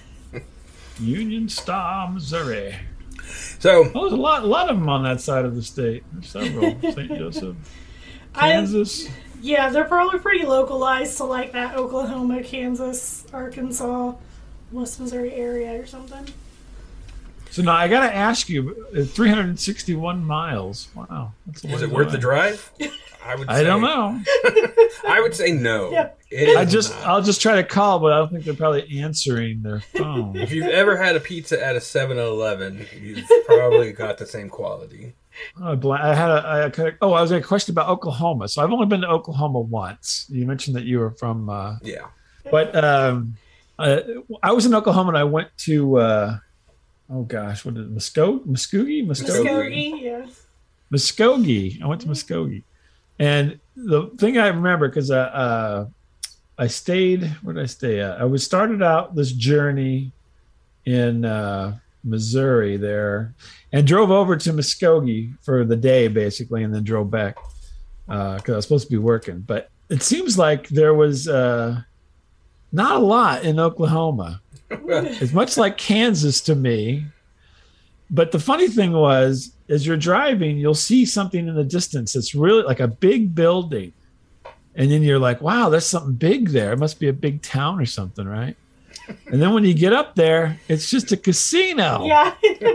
Union Star, Missouri. So Oh, there's a lot, a lot of them on that side of the state. There's several. Saint Joseph, I- Kansas. Yeah, they're probably pretty localized to like that Oklahoma, Kansas, Arkansas, West Missouri area or something. So now I got to ask you, uh, three hundred sixty-one miles. Wow, that's a is ways it worth the away. drive? I would. I say, don't know. I would say no. Yeah. It is I just, not. I'll just try to call, but I don't think they're probably answering their phone. If you've ever had a pizza at a seven eleven, you've probably got the same quality. Oh, bl- I had a, I had a, oh, I was a question about Oklahoma. So I've only been to Oklahoma once. You mentioned that you were from, uh, Yeah. but um, uh, I was in Oklahoma and I went to, uh, oh gosh, what is it, Muskogee, Muskogee, Muskogee, Muskogee, yeah. Muskogee. I went to Muskogee, and the thing I remember because uh, uh, I stayed. Where did I stay at? I was started out this journey in uh, Missouri there, and drove over to Muskogee for the day basically, and then drove back because uh, I was supposed to be working. But it seems like there was uh, not a lot in Oklahoma. It's much like Kansas to me. But the funny thing was, as you're driving, you'll see something in the distance. It's really like a big building. And then you're like, wow, there's something big there. It must be a big town or something, right? And then when you get up there, it's just a casino. Yeah.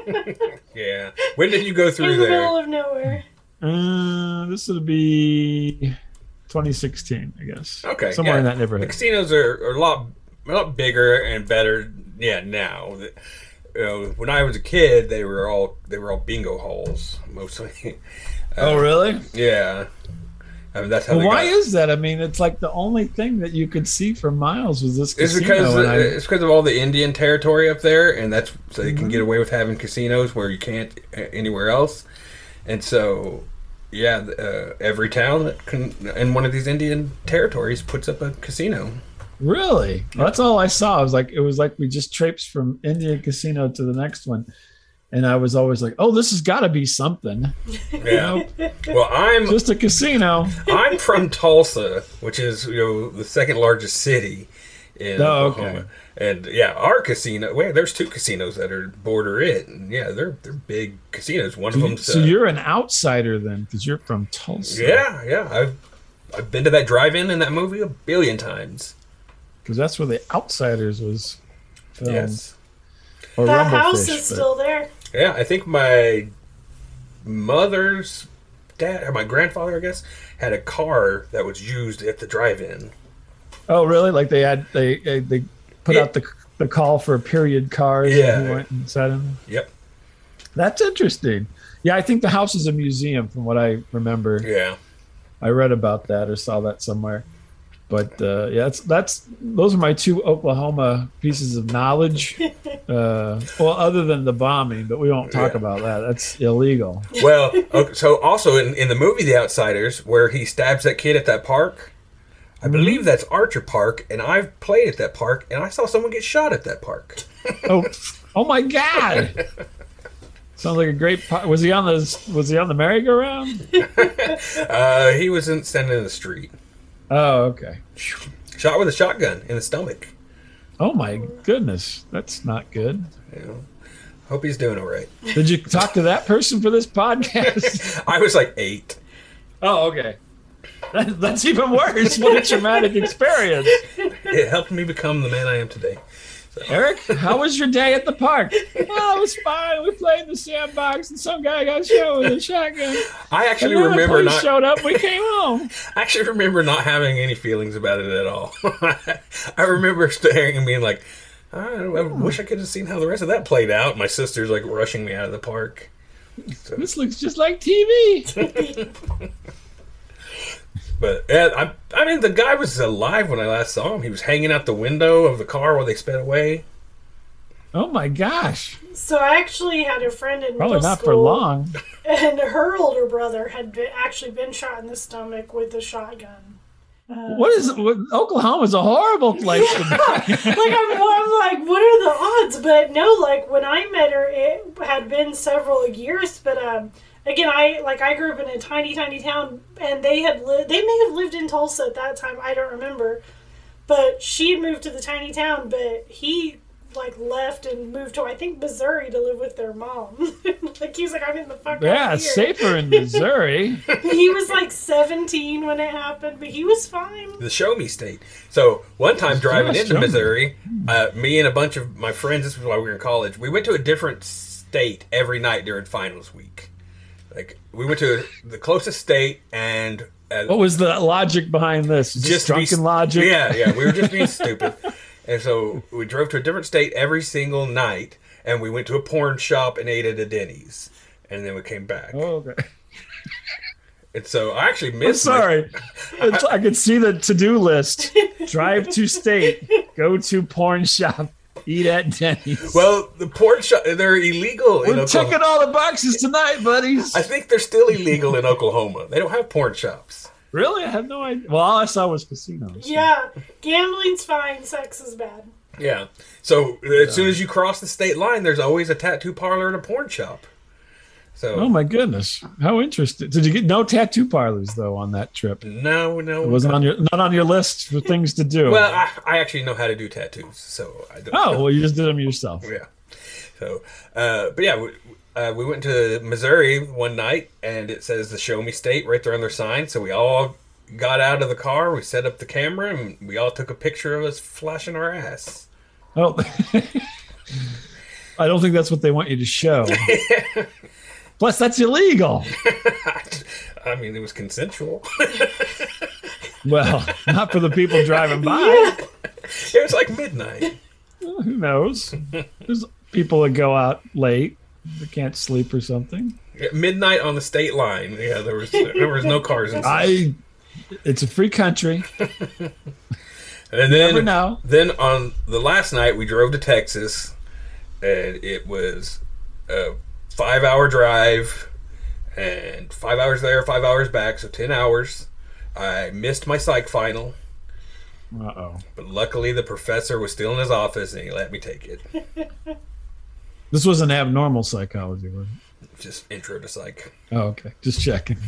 Yeah. When did you go through In the there? middle of nowhere. Uh, this would be twenty sixteen, I guess. Okay. Somewhere yeah. in that The neighborhood. casinos are, are a lot, a lot bigger and better. Yeah. Now, you know, when I was a kid, they were all they were all bingo halls mostly. Uh, Oh, really? Yeah. I mean, that's how. Well, they why got. is that? I mean, it's like the only thing that you could see for miles was this It's casino. because and I- it's because of all the Indian territory up there, and that's so they Mm-hmm. can get away with having casinos where you can't uh, anywhere else. And so, yeah, uh, every town that can, in one of these Indian territories puts up a casino. Really? Well, that's all I saw. I was like, it was like we just traipsed from Indian casino to the next one. And I was always like, oh, this has got to be something. Yeah. Well, I'm Just a casino. I'm from Tulsa, which is you know the second largest city in Oh, Oklahoma. okay. And yeah, our casino. Well, there's two casinos that are border it, and yeah, they're they're big casinos. One of them. So you're an outsider then, because you're from Tulsa. Yeah, yeah. I've I've been to that drive-in in that movie a billion times. Because that's where The Outsiders was filmed. Yes. Or That Rumblefish, house is but- still there. Yeah, I think my mother's dad, or my grandfather, I guess, had a car that was used at the drive-in. Oh, really? Like they had they they, they put Yeah. out the the call for period cars. Yeah. And he went and sat in them. Yep. That's interesting. Yeah, I think the house is a museum, from what I remember. Yeah. I read about that or saw that somewhere. But uh, yeah, that's that's those are my two Oklahoma pieces of knowledge. Uh, well, other than the bombing, but we won't talk Yeah. about that. That's illegal. Well, okay, so also in, in the movie The Outsiders, where he stabs that kid at that park, I believe that's Archer Park, and I've played at that park, and I saw someone get shot at that park. Oh, oh my God! Sounds like a great. Po- was he on the Was he on the merry-go-round? Uh, he was in, standing in the street, Oh, okay. shot with a shotgun in the stomach. Oh my goodness, that's not good. You know, hope he's doing all right. Did you talk to that person for this podcast? I was like eight. Oh, okay. That, that's even worse. What a traumatic experience. It helped me become the man I am today. Eric, how was your day at the park? Oh, it was fine. We played in the sandbox, and some guy got shot with a shotgun. I actually And then the remember police not. showed up. We came home. I actually remember not having any feelings about it at all. I remember staring and being like, I, I wish I could have seen how the rest of that played out. My sister's like rushing me out of the park. So, This looks just like T V. but yeah, I, I mean, the guy was alive when I last saw him. He was hanging out the window of the car while they sped away. Oh my gosh! So I actually had a friend in Probably middle not school, for long. and her older brother had been, actually been shot in the stomach with a shotgun. Uh, What is what, Oklahoma's a horrible place to be. like I'm, I'm like, what are the odds? But no, like when I met her, it had been several years. But um, again, I like I grew up in a tiny, tiny town, and they had li- they may have lived in Tulsa at that time. I don't remember, but she had moved to the tiny town, but he like left and moved to I think Missouri to live with their mom. Like he's like, I'm in the fuck Yeah, out it's here. safer in Missouri. He was like seventeen when it happened, but he was fine. The Show Me State. So one time driving Yeah, into Show Me. Missouri, uh, me and a bunch of my friends, this was while we were in college, we went to a different state every night during finals week. Like we went to the closest state, and Uh, What was the logic behind this? Just, just drunken be, logic? Yeah, yeah. We were just being stupid. And so we drove to a different state every single night, and we went to a porn shop and ate at a Denny's, and then we came back. Oh, okay. And so I actually I'm missed. sorry. My, I, I could see the to-do list. Drive to state. Go to porn shop. Eat at Denny's. Well, the porn shop, they're illegal in We're Oklahoma. checking all the boxes tonight, buddies. I think they're still illegal in Oklahoma. They don't have porn shops. Really? I have no idea. Well, all I saw was casinos. Yeah, gambling's fine, sex is bad. Yeah. So as soon as you cross the state line, there's always a tattoo parlor and a porn shop. So. Oh my goodness! How interesting. Did you get no tattoo parlors though on that trip? No, no. It wasn't on your not on your list for things to do. Well, I, I actually know how to do tattoos, so I don't. Oh, well, you just did them yourself. Yeah. So, uh, but yeah, we, uh, we went to Missouri one night, and it says the Show Me State right there on their sign. So we all got out of the car, we set up the camera, and we all took a picture of us flashing our ass. Oh, I don't think that's what they want you to show. Plus, that's illegal. I mean, it was consensual. Well, not for the people driving by. It was like midnight. Well, who knows? There's people that go out late. They can't sleep or something. Midnight on the state line. Yeah, there was there was no cars inside. I. It's a free country. And then, Never know. then on the last night, we drove to Texas, and it was a five-hour drive, and five hours there, five hours back, so ten hours. I missed my psych final. Uh-oh. But luckily, the professor was still in his office, and he let me take it. This wasn't abnormal psychology, was it? Just intro to psych. Oh, okay. Just checking.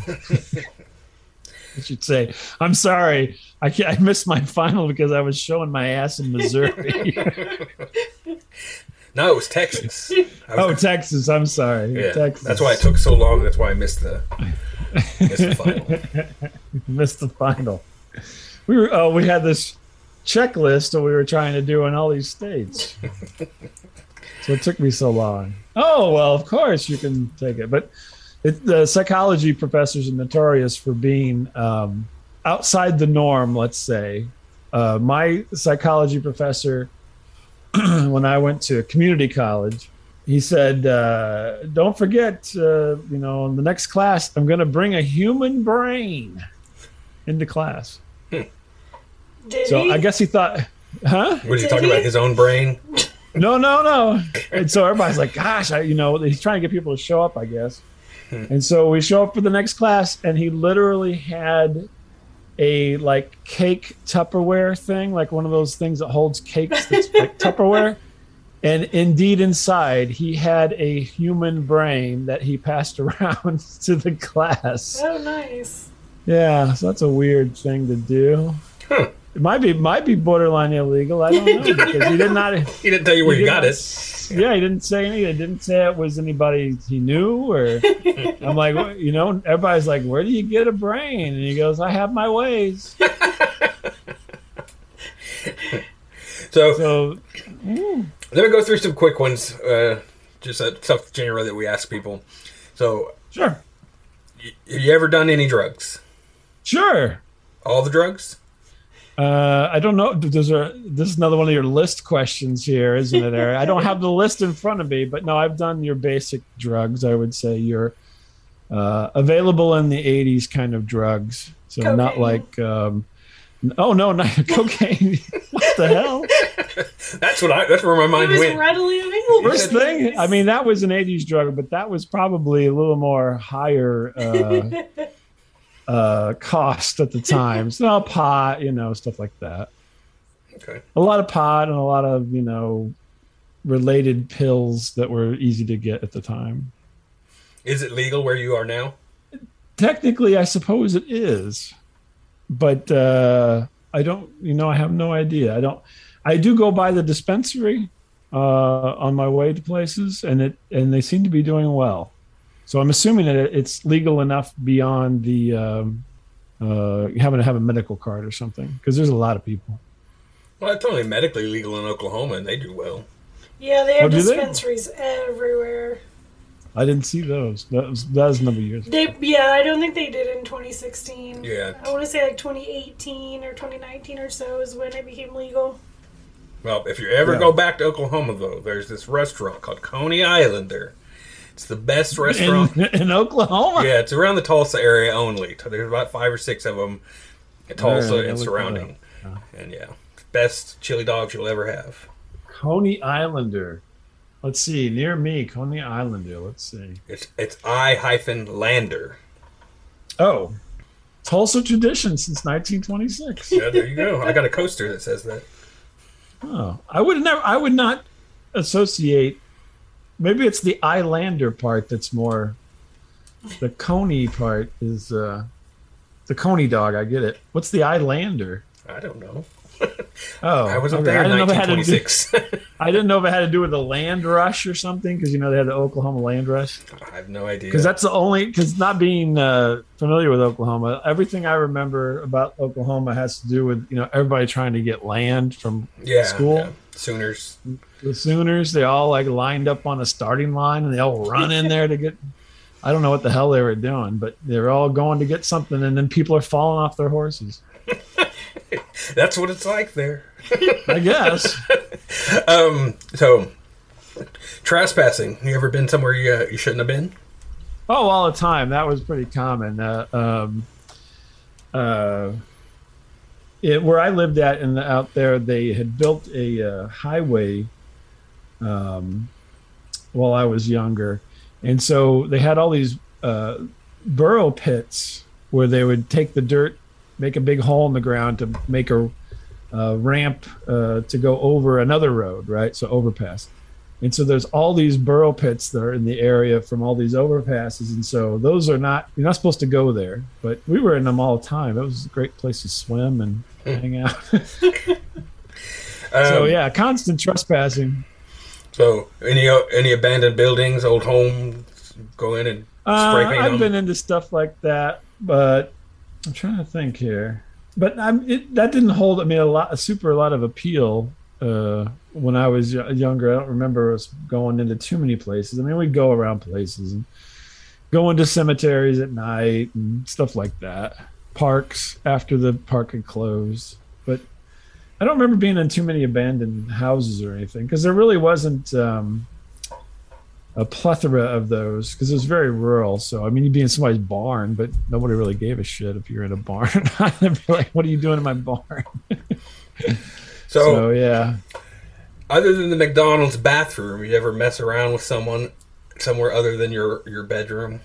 I should say, I'm sorry. I, I missed my final because I was showing my ass in Missouri. No, it was Texas. I was, Oh, Texas. I'm sorry. yeah, Texas. that's why it took so long. That's why I missed the, missed the final. Missed the final. We were. Oh, we had this checklist that we were trying to do in all these states. So it took me so long. Oh well, of course you can take it, but it, the psychology professors are notorious for being um, outside the norm. Let's say uh, my psychology professor, when I went to community college, he said, uh, "Don't forget, uh, you know, in the next class, I'm going to bring a human brain into class." Did So he? I guess he thought, huh? Was he Did talking he? about his own brain? No, no, no. And so everybody's like, gosh, I, you know, he's trying to get people to show up, I guess. And so we show up for the next class, and he literally had a like cake Tupperware thing, like one of those things that holds cakes that's like Tupperware. And indeed, inside, he had a human brain that he passed around to the class. Oh, nice. Yeah, so that's a weird thing to do. Huh. It might be might be borderline illegal. I don't know because he did not. He didn't tell you where he you did got not- it. Yeah, he didn't say anything. He didn't say it was anybody he knew. Or I'm like, well, you know, everybody's like, where do you get a brain? And he goes, I have my ways. So, So, ooh, let me go through some quick ones. Uh, just uh, stuff general that we ask people. So, sure, y- have you ever done any drugs? sure. All the drugs? Uh, I don't know. There's a, this is another one of your list questions here, isn't it, Eric? I don't have the list in front of me, but no, I've done your basic drugs. I would say your uh, available in the eighties kind of drugs. So Cocaine. not like, um, oh no, not cocaine. What the hell? That's what I. That's where my It mind was went. readily available. First thing, I mean, that was an eighties drug, but that was probably a little more higher uh, uh, cost at the time. So pot, you know, stuff like that. Okay. A lot of pot and a lot of, you know, related pills that were easy to get at the time. Is it legal where you are now? Technically, I suppose it is, but uh, I don't, you know, I have no idea. I don't, I do go by the dispensary uh, on my way to places, and it, and they seem to be doing well. So I'm assuming that it- it's legal enough beyond the um, uh, having to have a medical card or something, because there's a lot of people. Well, it's only medically legal in Oklahoma, and they do well. Yeah, they Oh, have do they? dispensaries everywhere. I didn't see those. That was that was a number of years. They yeah, I don't think they did in twenty sixteen. Yeah. I want to say like twenty eighteen or twenty nineteen or so is when it became legal. Well, if you ever Yeah. go back to Oklahoma, though, there's this restaurant called Coney Islander. It's the best restaurant. In, in Oklahoma. Yeah, it's around the Tulsa area only. There's about five or six of them in Tulsa Alright, I'll and look surrounding. that up. And yeah, best chili dogs you'll ever have. Coney Islander. Let's see. Near me, Coney Islander. Let's see. It's it's I hyphen Lander. Oh, Tulsa tradition since nineteen twenty-six. Yeah, there you go. I got a coaster that says that. Oh, I would never. I would not associate. Maybe it's the Islander part that's more. The Coney part is uh, the Coney dog. I get it. What's the Islander? I don't know. Oh, I was up okay. there I in didn't know if it nineteen had to do- twenty-six. I didn't know if it had to do with the land rush or something, because you know they had the Oklahoma land rush. I have no idea. Because that's the only. Because not being uh, familiar with Oklahoma, everything I remember about Oklahoma has to do with you know everybody trying to get land from yeah, school. yeah. Sooners. The Sooners, they all like lined up on a starting line, and they all run in there to get. I don't know what the hell they were doing, but they're all going to get something, and then people are falling off their horses. That's what it's like there. I guess. um. So, trespassing. You ever been somewhere you, uh, you shouldn't have been? Oh, all the time. That was pretty common. Uh, um, uh, it, where I lived at and out there, they had built a uh, highway um, while I was younger. And so they had all these uh, burrow pits where they would take the dirt, make a big hole in the ground to make a uh, ramp uh, to go over another road, right? So overpass. And so there's all these burrow pits that are in the area from all these overpasses. And so those are not, you're not supposed to go there, but we were in them all the time. It was a great place to swim and hang out. So Um, yeah, constant trespassing. So, any uh, any abandoned buildings, old homes, go in and Uh, spray paint I've them? been into stuff like that, but I'm trying to think here. But I'm, it, that didn't hold, I mean, a lot, a super, a lot of appeal uh, when I was y- younger. I don't remember us going into too many places. I mean, we'd go around places and go into cemeteries at night and stuff like that. Parks after the park had closed. But I don't remember being in too many abandoned houses or anything, because there really wasn't um, a plethora of those, because it was very rural. So, I mean, you'd be in somebody's barn, but nobody really gave a shit if you're in a barn. They'd be like, what are you doing in my barn? so, So, yeah. other than the McDonald's bathroom, you ever mess around with someone somewhere other than your, your bedroom?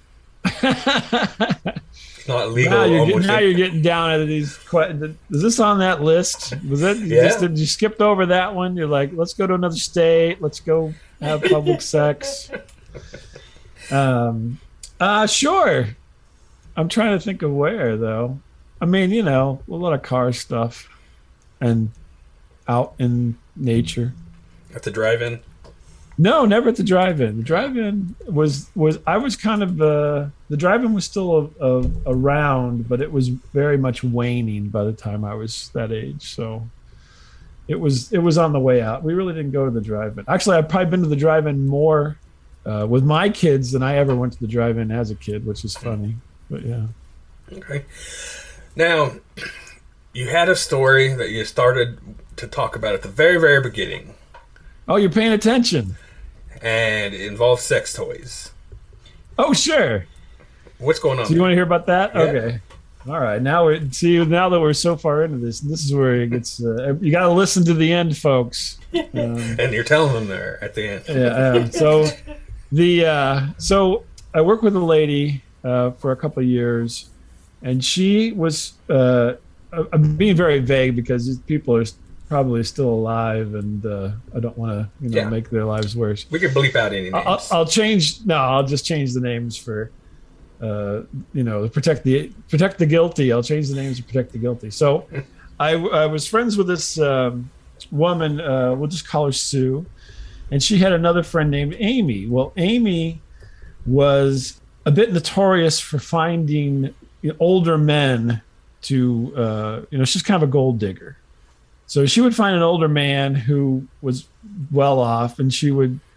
It's not legal. Now you're, getting, almost now in- you're getting down into these questions. Is this on that list? Was that you, Yeah. just, did you skipped over that one? You're like, let's go to another state. Let's go have public sex. Um, uh, sure. I'm trying to think of where though. I mean, you know, a lot of car stuff and out in nature. At the drive-in? No, never at the drive-in. The drive-in was was I was kind of uh, the drive-in was still a, a, around, but it was very much waning by the time I was that age. So it was it was on the way out. We really didn't go to the drive-in. Actually, I've probably been to the drive-in more uh, with my kids than I ever went to the drive-in as a kid, which is funny. But yeah. Okay. Now, you had a story that you started to talk about at the very, very beginning, Oh, you're paying attention. and it involves sex toys. Oh, sure. What's going on? So you want to hear about that? Yeah. Okay. All right. Now we see. Now that we're so far into this, this is where it gets. Uh, you got to listen to the end, folks. Um, And you're telling them there at the end. yeah. Um, so the uh, so I worked with a lady uh, for a couple of years, and she was. Uh, I'm being very vague because these people are probably still alive, and uh, I don't want to, you know, Yeah. make their lives worse. We can bleep out any names. I'll, I'll change. No, I'll just change the names for, uh, you know, to protect the protect the guilty. I'll change the names to protect the guilty. So, I, I was friends with this um, woman. Uh, we'll just call her Sue, and she had another friend named Amy. Well, Amy was a bit notorious for finding older men to, uh, you know, she's kind of a gold digger. So she would find an older man who was well off, and she would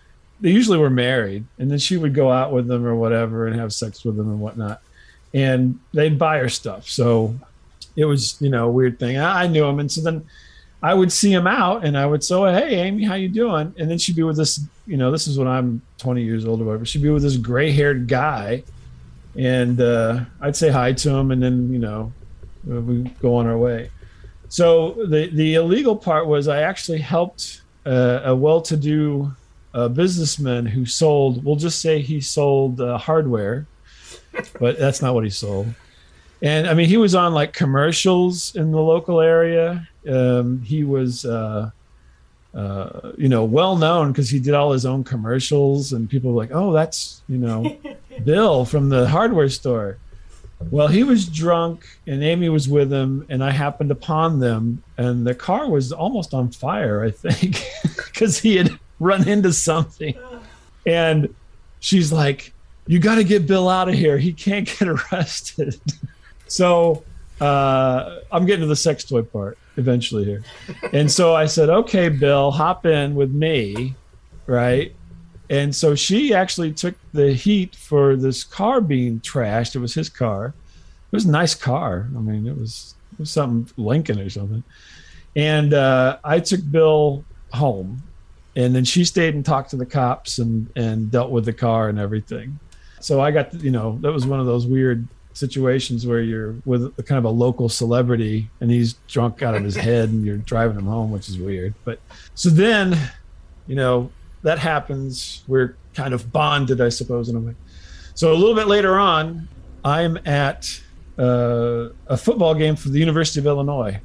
they usually were married, and then she would go out with them or whatever and have sex with them and whatnot. And they'd buy her stuff. So it was, you know, a weird thing. I knew him. And so then I would see him out and I would say, oh, hey, Amy, how you doing? And then she'd be with this, you know, this is when I'm twenty years old or whatever. She'd be with this gray haired guy. And uh, I'd say hi to him. And then, you know, we go on our way. So the, the illegal part was I actually helped uh, a well-to-do uh, businessman who sold, we'll just say he sold uh, hardware, but that's not what he sold. And I mean, he was on like commercials in the local area. Um, he was, uh, uh, you know, well known because he did all his own commercials, and people were like, "Oh, that's, you know, Bill from the hardware store." Well, he was drunk, and Amy was with him, and I happened upon them, and the car was almost on fire, I think, because he had run into something. And she's like, "You got to get Bill out of here. He can't get arrested." So uh, I'm getting to the sex toy part eventually here. And so I said, okay, Bill, hop in with me, right? And so she actually took the heat for this car being trashed. It was his car. It was a nice car. I mean, it was, it was something Lincoln or something. And uh, I took Bill home. And then she stayed and talked to the cops and, and dealt with the car and everything. So I got, you know, that was one of those weird situations where you're with a, kind of a local celebrity and he's drunk out of his head and you're driving him home, which is weird. But so then, you know, that happens. We're kind of bonded, I suppose, in a way. So a little bit later on, I'm at uh, a football game for the University of Illinois,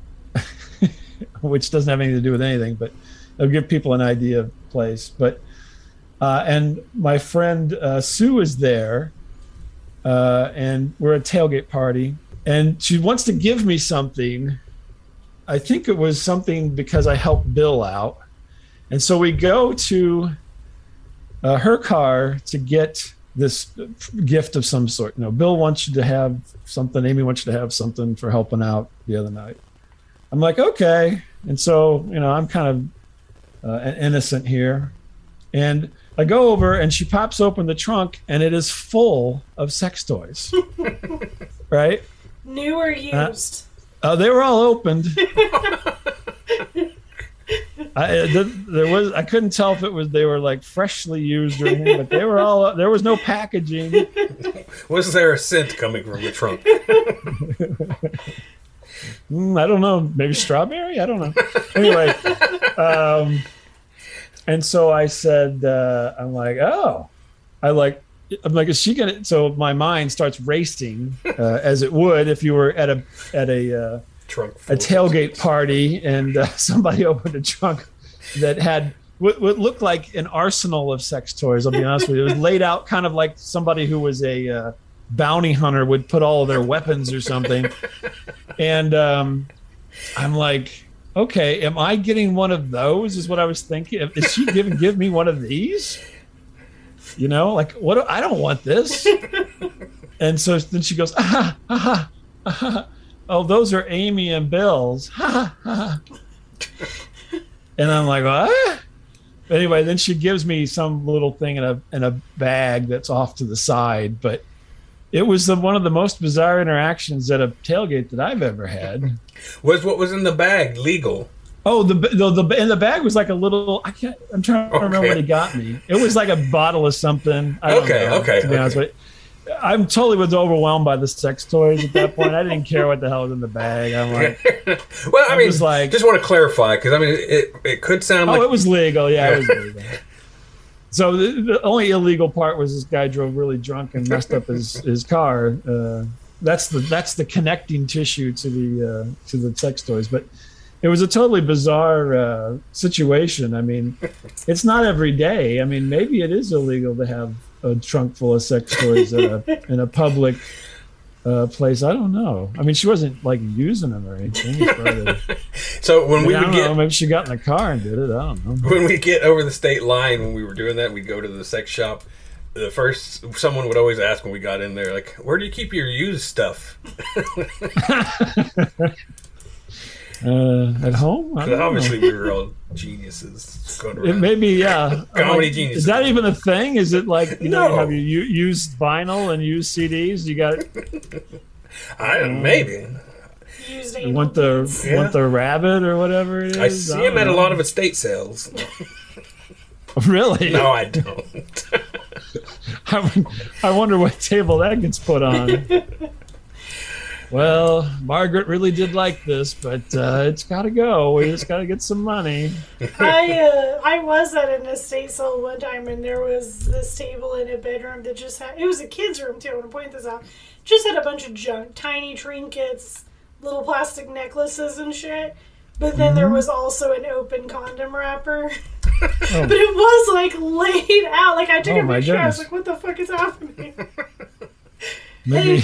which doesn't have anything to do with anything, but it'll give people an idea of the place. But uh, and my friend uh, Sue is there. Uh, and we're at a tailgate party, and she wants to give me something. I think it was something because I helped Bill out. And so we go to uh, her car to get this gift of some sort. You know, Bill wants you to have something. Amy wants you to have something for helping out the other night. I'm like, okay. And so, you know, I'm kind of uh, an innocent here. And I go over and she pops open the trunk and it is full of sex toys. Right? New or used? Uh, uh, they were all opened. I the, there was I couldn't tell if it was they were like freshly used or anything, but they were all there was no packaging. Was there a scent coming from the trunk? mm, I don't know. Maybe strawberry? I don't know. Anyway, um and so I said, uh, I'm like, oh, I like, I'm like, is she gonna? So my mind starts racing, uh, as it would if you were at a at a uh, trunk a tailgate party and uh, somebody opened a trunk that had what, what looked like an arsenal of sex toys. I'll be honest with you, it was laid out kind of like somebody who was a uh, bounty hunter would put all of their weapons or something. And um, I'm like, okay, am I getting one of those? Is what I was thinking. Is she giving give me one of these? You know, like what? Do, I don't want this. And so then she goes, ah, ah, ah, oh, those are Amy and Bill's. Ah, ah. And I'm like, what? Anyway, then she gives me some little thing in a in a bag that's off to the side. But it was the, one of the most bizarre interactions at a tailgate that I've ever had. Was what was in the bag legal? Oh, the the the in the bag was like a little. I can't. I'm trying to okay. remember what he got me. It was like a bottle of something. I don't okay, know, okay. To be okay. honest with you, I'm totally was overwhelmed by the sex toys at that point. I didn't care what the hell was in the bag. I'm like, well, I I'm mean, just like, just want to clarify because I mean, it it could sound oh, like it was legal. Yeah, it was legal. So the, the only illegal part was this guy drove really drunk and messed up his his car. Uh, that's the that's the connecting tissue to the uh, to the sex toys. But it was a totally bizarre uh, situation. I mean, it's not every day. I mean, maybe it is illegal to have a trunk full of sex toys at a, in a public uh, place. I don't know. I mean, she wasn't like using them or anything. So when I mean, we I would don't get, know, maybe she got in the car and did it. I don't know. When we get over the state line, when we were doing that, we'd go to the sex shop. The first, someone would always ask when we got in there, like, "Where do you keep your used stuff?" Uh, at home? I Because don't obviously know. we were all geniuses going It around. may be, yeah. Comedy Like, geniuses. Is that even a thing? Is it like, you know, No. you have you u- used vinyl and used C Ds? You got I maybe. Used you want the Yeah. want the rabbit or whatever it is? I see him don't at a know. lot of estate sales. Really? No, I don't. I, I wonder what table that gets put on. Well, Margaret really did like this, but uh, it's got to go. We just got to get some money. I uh, I was at an estate sale one time, and there was this table in a bedroom that just had. It was a kid's room too. I want to point this out. Just had a bunch of junk, tiny trinkets, little plastic necklaces and shit. But then there was also an open condom wrapper. Oh. But it was like laid out. Like I took Oh, a my picture. I was goodness. like, "What the fuck is happening?" Maybe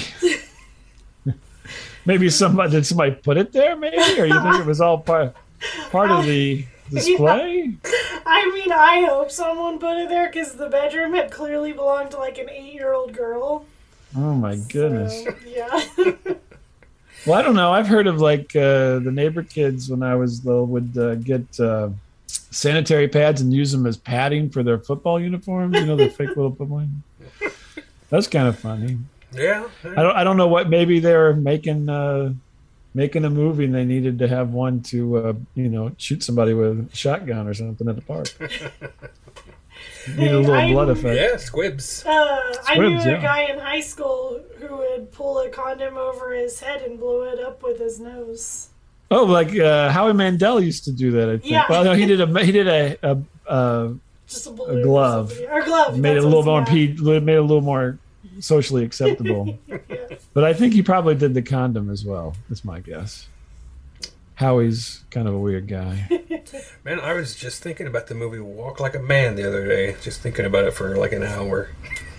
maybe somebody did somebody put it there? Maybe, or you think it was all part part of the display? I mean, I hope someone put it there because the bedroom had clearly belonged to like an eight-year-old girl. Oh my goodness. So, yeah. Well, I don't know. I've heard of like uh, the neighbor kids when I was little would uh, get uh, sanitary pads and use them as padding for their football uniforms. You know, the fake little football. That's kind of funny. Yeah. I don't. I don't know what. Maybe they were making uh, making a movie and they needed to have one to uh, you know shoot somebody with a shotgun or something at the park. Need a little I- blood effect. Yeah, squibs. Uh, I knew Squibs, a yeah. guy in high school who would pull a condom over his head and blow it up with his nose. Oh, like uh, Howie Mandel used to do that. I think. Yeah. Well, no, he did a he did a, a, a Just a, balloon glove. Or, something. or glove. made it that's a little what's- more yeah. pe- made it a little more socially acceptable. Yeah. But I think he probably did the condom as well. That's my guess. Howie's kind of a weird guy. Man, I was just thinking about the movie Walk Like a Man the other day. Just thinking about it for like an hour.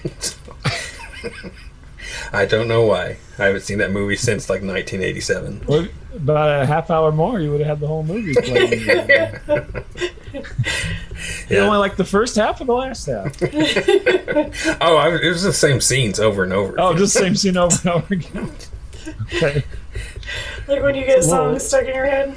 I don't know why. I haven't seen that movie since like nineteen eighty-seven. Well, about a half hour more, you would have had the whole movie playing. You Yeah. only like the first half or the last half? Oh, I, it was the same scenes over and over. Oh, just the same scene over and over again. Okay. Like when you get Well, songs stuck in your head.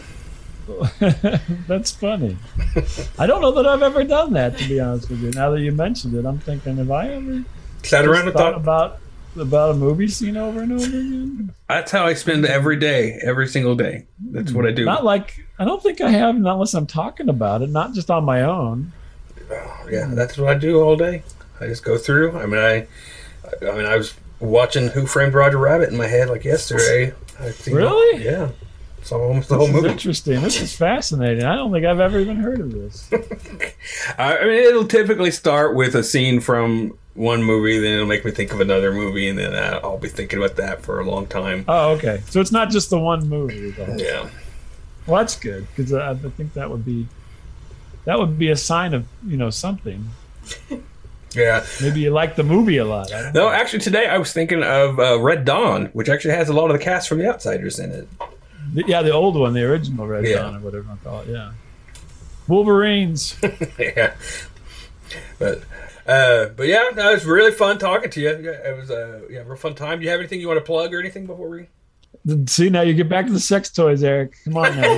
That's funny. I don't know that I've ever done that, to be honest with you. Now that you mentioned it, I'm thinking, have I ever Sat around and thought thought, about about a movie scene over and over again? that's how I spend every day, every single day. That's what I do. Not like I don't think I have, not unless I'm talking about it, not just on my own. Oh, yeah, that's what I do all day. I just go through. I mean, I, I mean, I was watching Who Framed Roger Rabbit in my head like yesterday. I've seen Really? Yeah, saw almost the This whole is movie. interesting. This is fascinating. I don't think I've ever even heard of this. I I mean, it'll typically start with a scene from one movie, then it'll make me think of another movie, and then I'll be thinking about that for a long time. Oh, okay. So it's not just the one movie. The whole- Yeah. Well, that's good because I, I think that would be that would be a sign of you know something. Yeah. Maybe you like the movie a lot. I don't No, actually, today I was thinking of uh, Red Dawn, which actually has a lot of the cast from The Outsiders in it. The- Yeah, the old one, the original Red Yeah. Dawn or whatever I call it. Yeah, Wolverines. Yeah. But, uh, but yeah, no, it was really fun talking to you. Yeah, it was a yeah, real fun time. Do you have anything you want to plug or anything before we? See, now you get back to the sex toys, Eric. Come on now.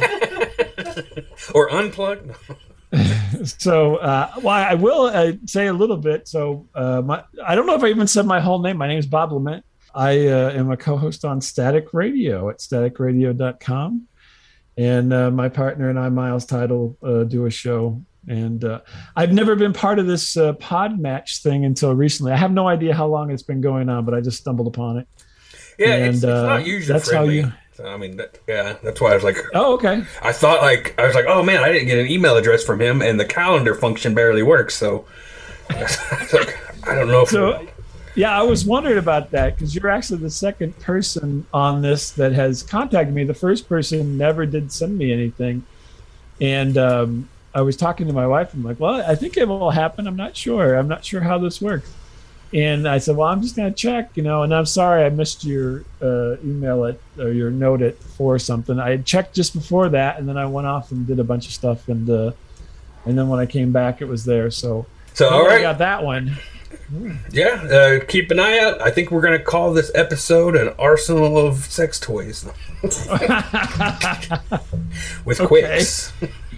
Or unplug? No. So, uh, well, I will uh, say a little bit. So, uh, my, I don't know if I even said my whole name. My name is Bob Lament. I uh, am a co-host on Static Radio at static radio dot com. And uh, my partner and I, Miles Title, uh, do a show. And uh, I've never been part of this uh, pod match thing until recently. I have no idea how long it's been going on, but I just stumbled upon it. Yeah, And, it's, it's uh, not user that's how friendly. you- So, I mean, that, yeah, that's why I was like, Oh, okay. I thought like I was like, oh man, I didn't get an email address from him, and the calendar function barely works. So, I was like, I don't know if So, yeah, I was wondering about that because you're actually the second person on this that has contacted me. The first person never did send me anything. And um, I was talking to my wife. I'm like, well, I think it will happen. I'm not sure. I'm not sure how this works. And I said, well, I'm just going to check, you know, and I'm sorry I missed your uh, email at or your note at four or something. I had checked just before that, and then I went off and did a bunch of stuff. And uh, and then when I came back, it was there. So, so. All I right, got that one. Yeah, uh, keep an eye out. I think we're going to call this episode an arsenal of sex toys. With quicks.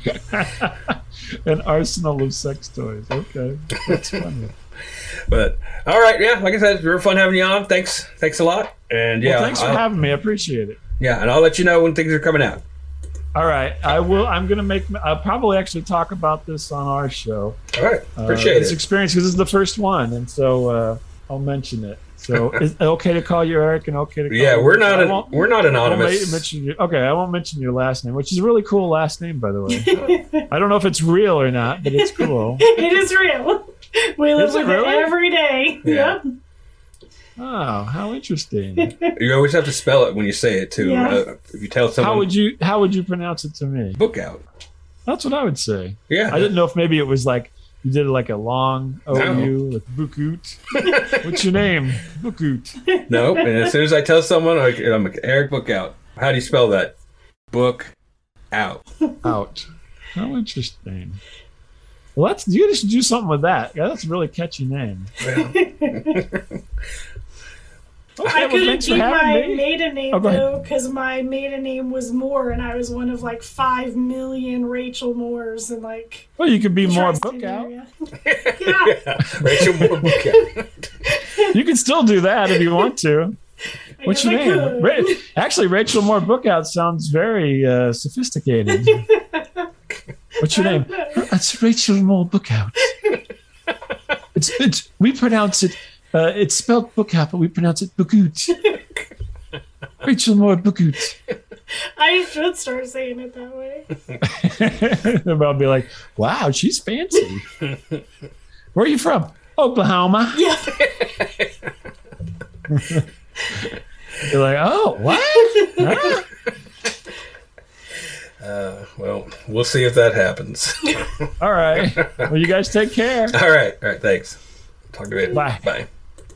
An arsenal of sex toys. Okay. That's funny. But, all right, yeah, like I said, we were fun having you on. Thanks. Thanks a lot. And yeah, well, thanks for I'll, having me. I appreciate it. Yeah, and I'll let you know when things are coming out. All right, I will. I'm going to make. I'll probably actually talk about this on our show. All right, appreciate uh, this it. experience because this is the first one, and so uh, I'll mention it. So is it okay to call you Eric and okay to call yeah, you we're not. an, we're not anonymous. I won't mention you, okay, I won't mention your last name, which is a really cool last name, by the way. I don't know if it's real or not, but it's cool. It is real. We live Is it with really? it every day. Yeah. Yep. Oh, how interesting! You always have to spell it when you say it too. Yeah. Uh, if you tell someone, How would you How would you pronounce it to me? book out? That's what I would say. Yeah, I didn't know if maybe it was like you did like a long O U, No. like Bookoot. What's your name? Bookoot. No, and as soon as I tell someone, like, I'm like, Eric Book Out. How do you spell that? Book out. Out. How interesting. Well, that's you should do something with that. Yeah, that's a really catchy name. Well, Okay, I well, couldn't thanks for keep having my me. maiden name Oh, go ahead. though, because my maiden name was Moore, and I was one of like five million Rachel Moores, and like. Well, you could be the more tri-state book out. area. Yeah. yeah. Rachel Moore Book Out. You can still do that if you want to. I What's guess your I name? could. Ra- Actually, Rachel Moore Bookout sounds very uh, sophisticated. What's your name? It's Rachel Moore Bookout. It's, it's we pronounce it. Uh, it's spelled Bookout, but we pronounce it Bookoot. Rachel Moore Bookoot. I should start saying it that way. And I'll be like, "Wow, she's fancy." Where are you from? Oklahoma. Yeah. You're like, "Oh, what?" Huh? Uh, well, we'll see if that happens. All right. Well, you guys take care. all right. All right. Thanks. Talk to you later. Bye. Bye.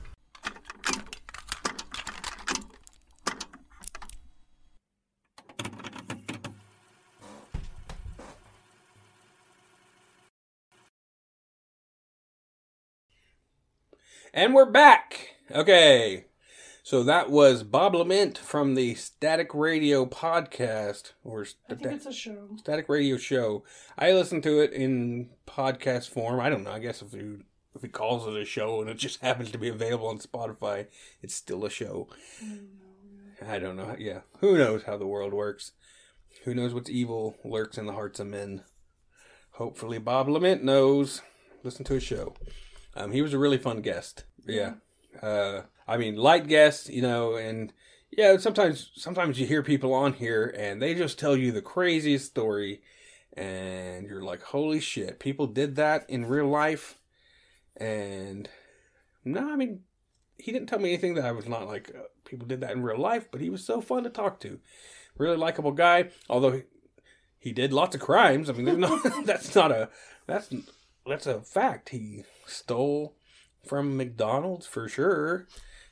And we're back. Okay. So that was Bob Lament from the Static Radio podcast, or I think it's a show. Static Radio show. I listen to it in podcast form. I don't know. I guess if you if he calls it a show and it just happens to be available on Spotify, it's still a show. I don't know. Yeah. Who knows how the world works? Who knows what's evil lurks in the hearts of men? Hopefully Bob Lament knows. Listen to his show. Um, he was a really fun guest. Yeah. Uh, I mean, light guest, you know, and yeah, sometimes sometimes you hear people on here and they just tell you the craziest story and you're like, holy shit, people did that in real life. And no, I mean, he didn't tell me anything that I was not like, uh, people did that in real life, but he was so fun to talk to. Really likable guy, although he, he did lots of crimes. I mean, there's no, that's not a, that's, that's a fact. He stole from McDonald's for sure.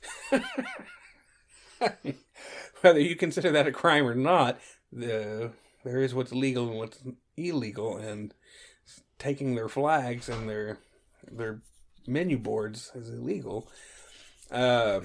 Whether you consider that a crime or not, the, there is what's legal and what's illegal, and taking their flags and their their menu boards is illegal. Uh,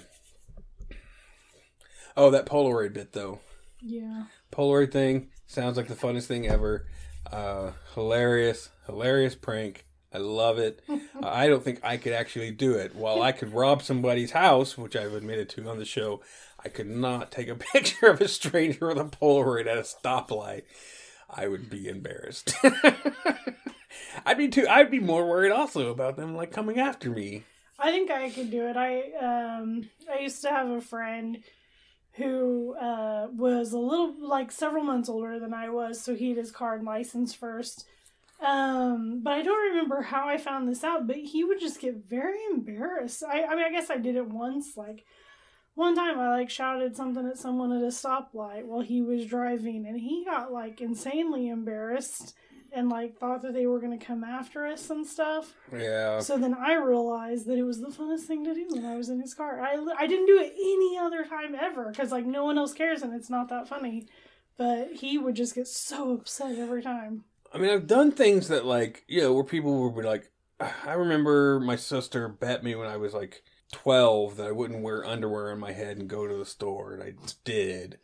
oh, that Polaroid bit though. Yeah. Polaroid thing sounds like the funnest thing ever. Uh, hilarious, hilarious prank. I love it. uh, I don't think I could actually do it. While I could rob somebody's house, which I've admitted to on the show, I could not take a picture of a stranger with a Polaroid at a stoplight. I would be embarrassed. I'd be too. I'd be more worried also about them like coming after me. I think I could do it. I um I used to have a friend who uh was a little like several months older than I was, so he had his car and license first. Um, but I don't remember how I found this out, but he would just get very embarrassed. I, I mean, I guess I did it once. Like, one time I, like, shouted something at someone at a stoplight while he was driving, and he got, like, insanely embarrassed and, like, thought that they were going to come after us and stuff. Yeah. So then I realized that it was the funnest thing to do when I was in his car. I, I didn't do it any other time ever, because, like, no one else cares and it's not that funny. But he would just get so upset every time. I mean, I've done things that, like, you know, where people would be like, I remember my sister bet me when I was like twelve that I wouldn't wear underwear on my head and go to the store, and I did.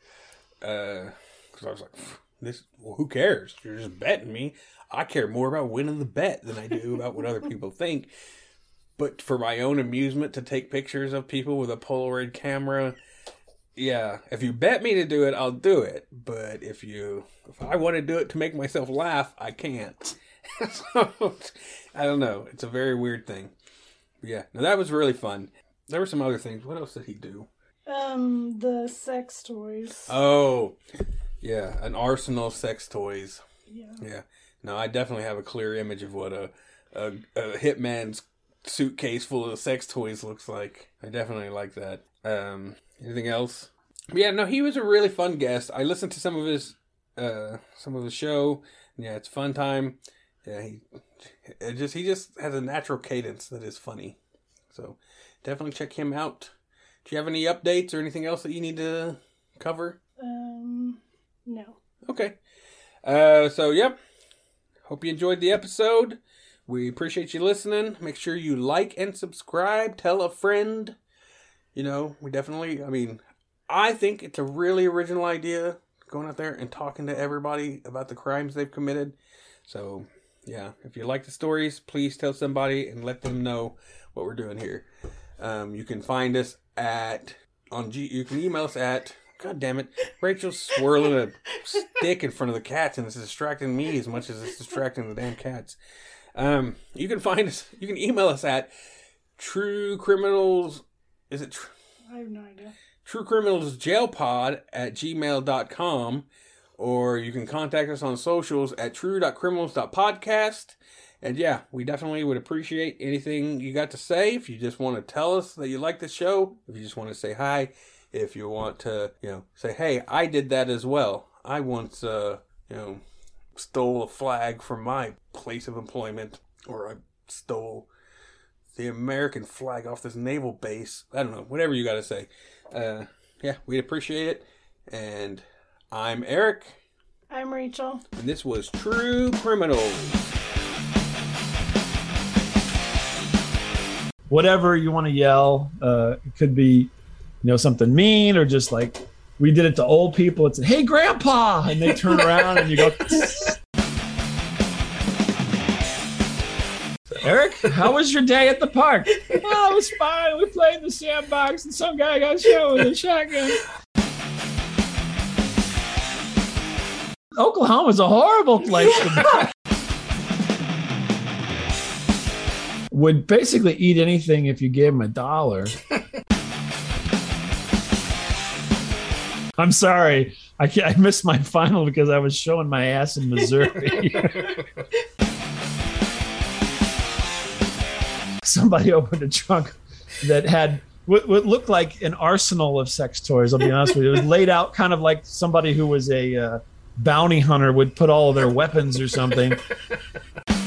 Uh, because I was like, "This, well, who cares? You're just betting me. I care more about winning the bet than I do about what other people think." But for my own amusement, to take pictures of people with a Polaroid camera, yeah, if you bet me to do it, I'll do it. But if you, if I want to do it to make myself laugh, I can't. So, I don't know. It's a very weird thing. But yeah, now that was really fun. There were some other things. What else did he do? Um, the sex toys. Oh, yeah, an arsenal of sex toys. Yeah. Yeah. No, I definitely have a clear image of what a, a, a hitman's suitcase full of sex toys looks like. I definitely like that. Um, anything else? Yeah, no, he was a really fun guest. I listened to some of his, uh, some of his show. Yeah, it's fun time. Yeah, he, it just he just has a natural cadence that is funny. So definitely check him out. Do you have any updates or anything else that you need to cover? Um, no. Okay. Uh, so yep. Hope you enjoyed the episode. We appreciate you listening. Make sure you like and subscribe. Tell a friend. You know, we definitely, I mean, I think it's a really original idea going out there and talking to everybody about the crimes they've committed. So, yeah, if you like the stories, please tell somebody and let them know what we're doing here. Um, you can find us at, on G, you can email us at, God damn it, Rachel's swirling a stick in front of the cats and it's distracting me as much as it's distracting the damn cats. Um, you can find us, you can email us at True Criminals, is it? Tr- I have no idea. True Criminals Jailpod at gmail dot com, or you can contact us on socials at true dot criminals dot podcast. And yeah, we definitely would appreciate anything you got to say. If you just want to tell us that you like the show, if you just want to say hi, if you want to, you know, say, hey, I did that as well. I once, uh, you know, stole a flag from my place of employment, or I stole the American flag off this naval base. I don't know, whatever you got to say. Uh, yeah, we'd appreciate it. And I'm Eric. I'm Rachel. And this was True Criminals. Whatever you want to yell, uh, it could be, you know, something mean, or just like we did it to old people. It's, hey, Grandpa, and they turn around and you go. Eric, how was your day at the park? Oh, it was fine. We played in the sandbox, and some guy got shot with a shotgun. Oklahoma's a horrible place to be. Would basically eat anything if you gave him a dollar. I'm sorry. I, I missed my final because I was showing my ass in Missouri. Somebody opened a trunk that had what, what looked like an arsenal of sex toys. I'll be honest with you. It was laid out kind of like somebody who was a uh, bounty hunter would put all of their weapons or something.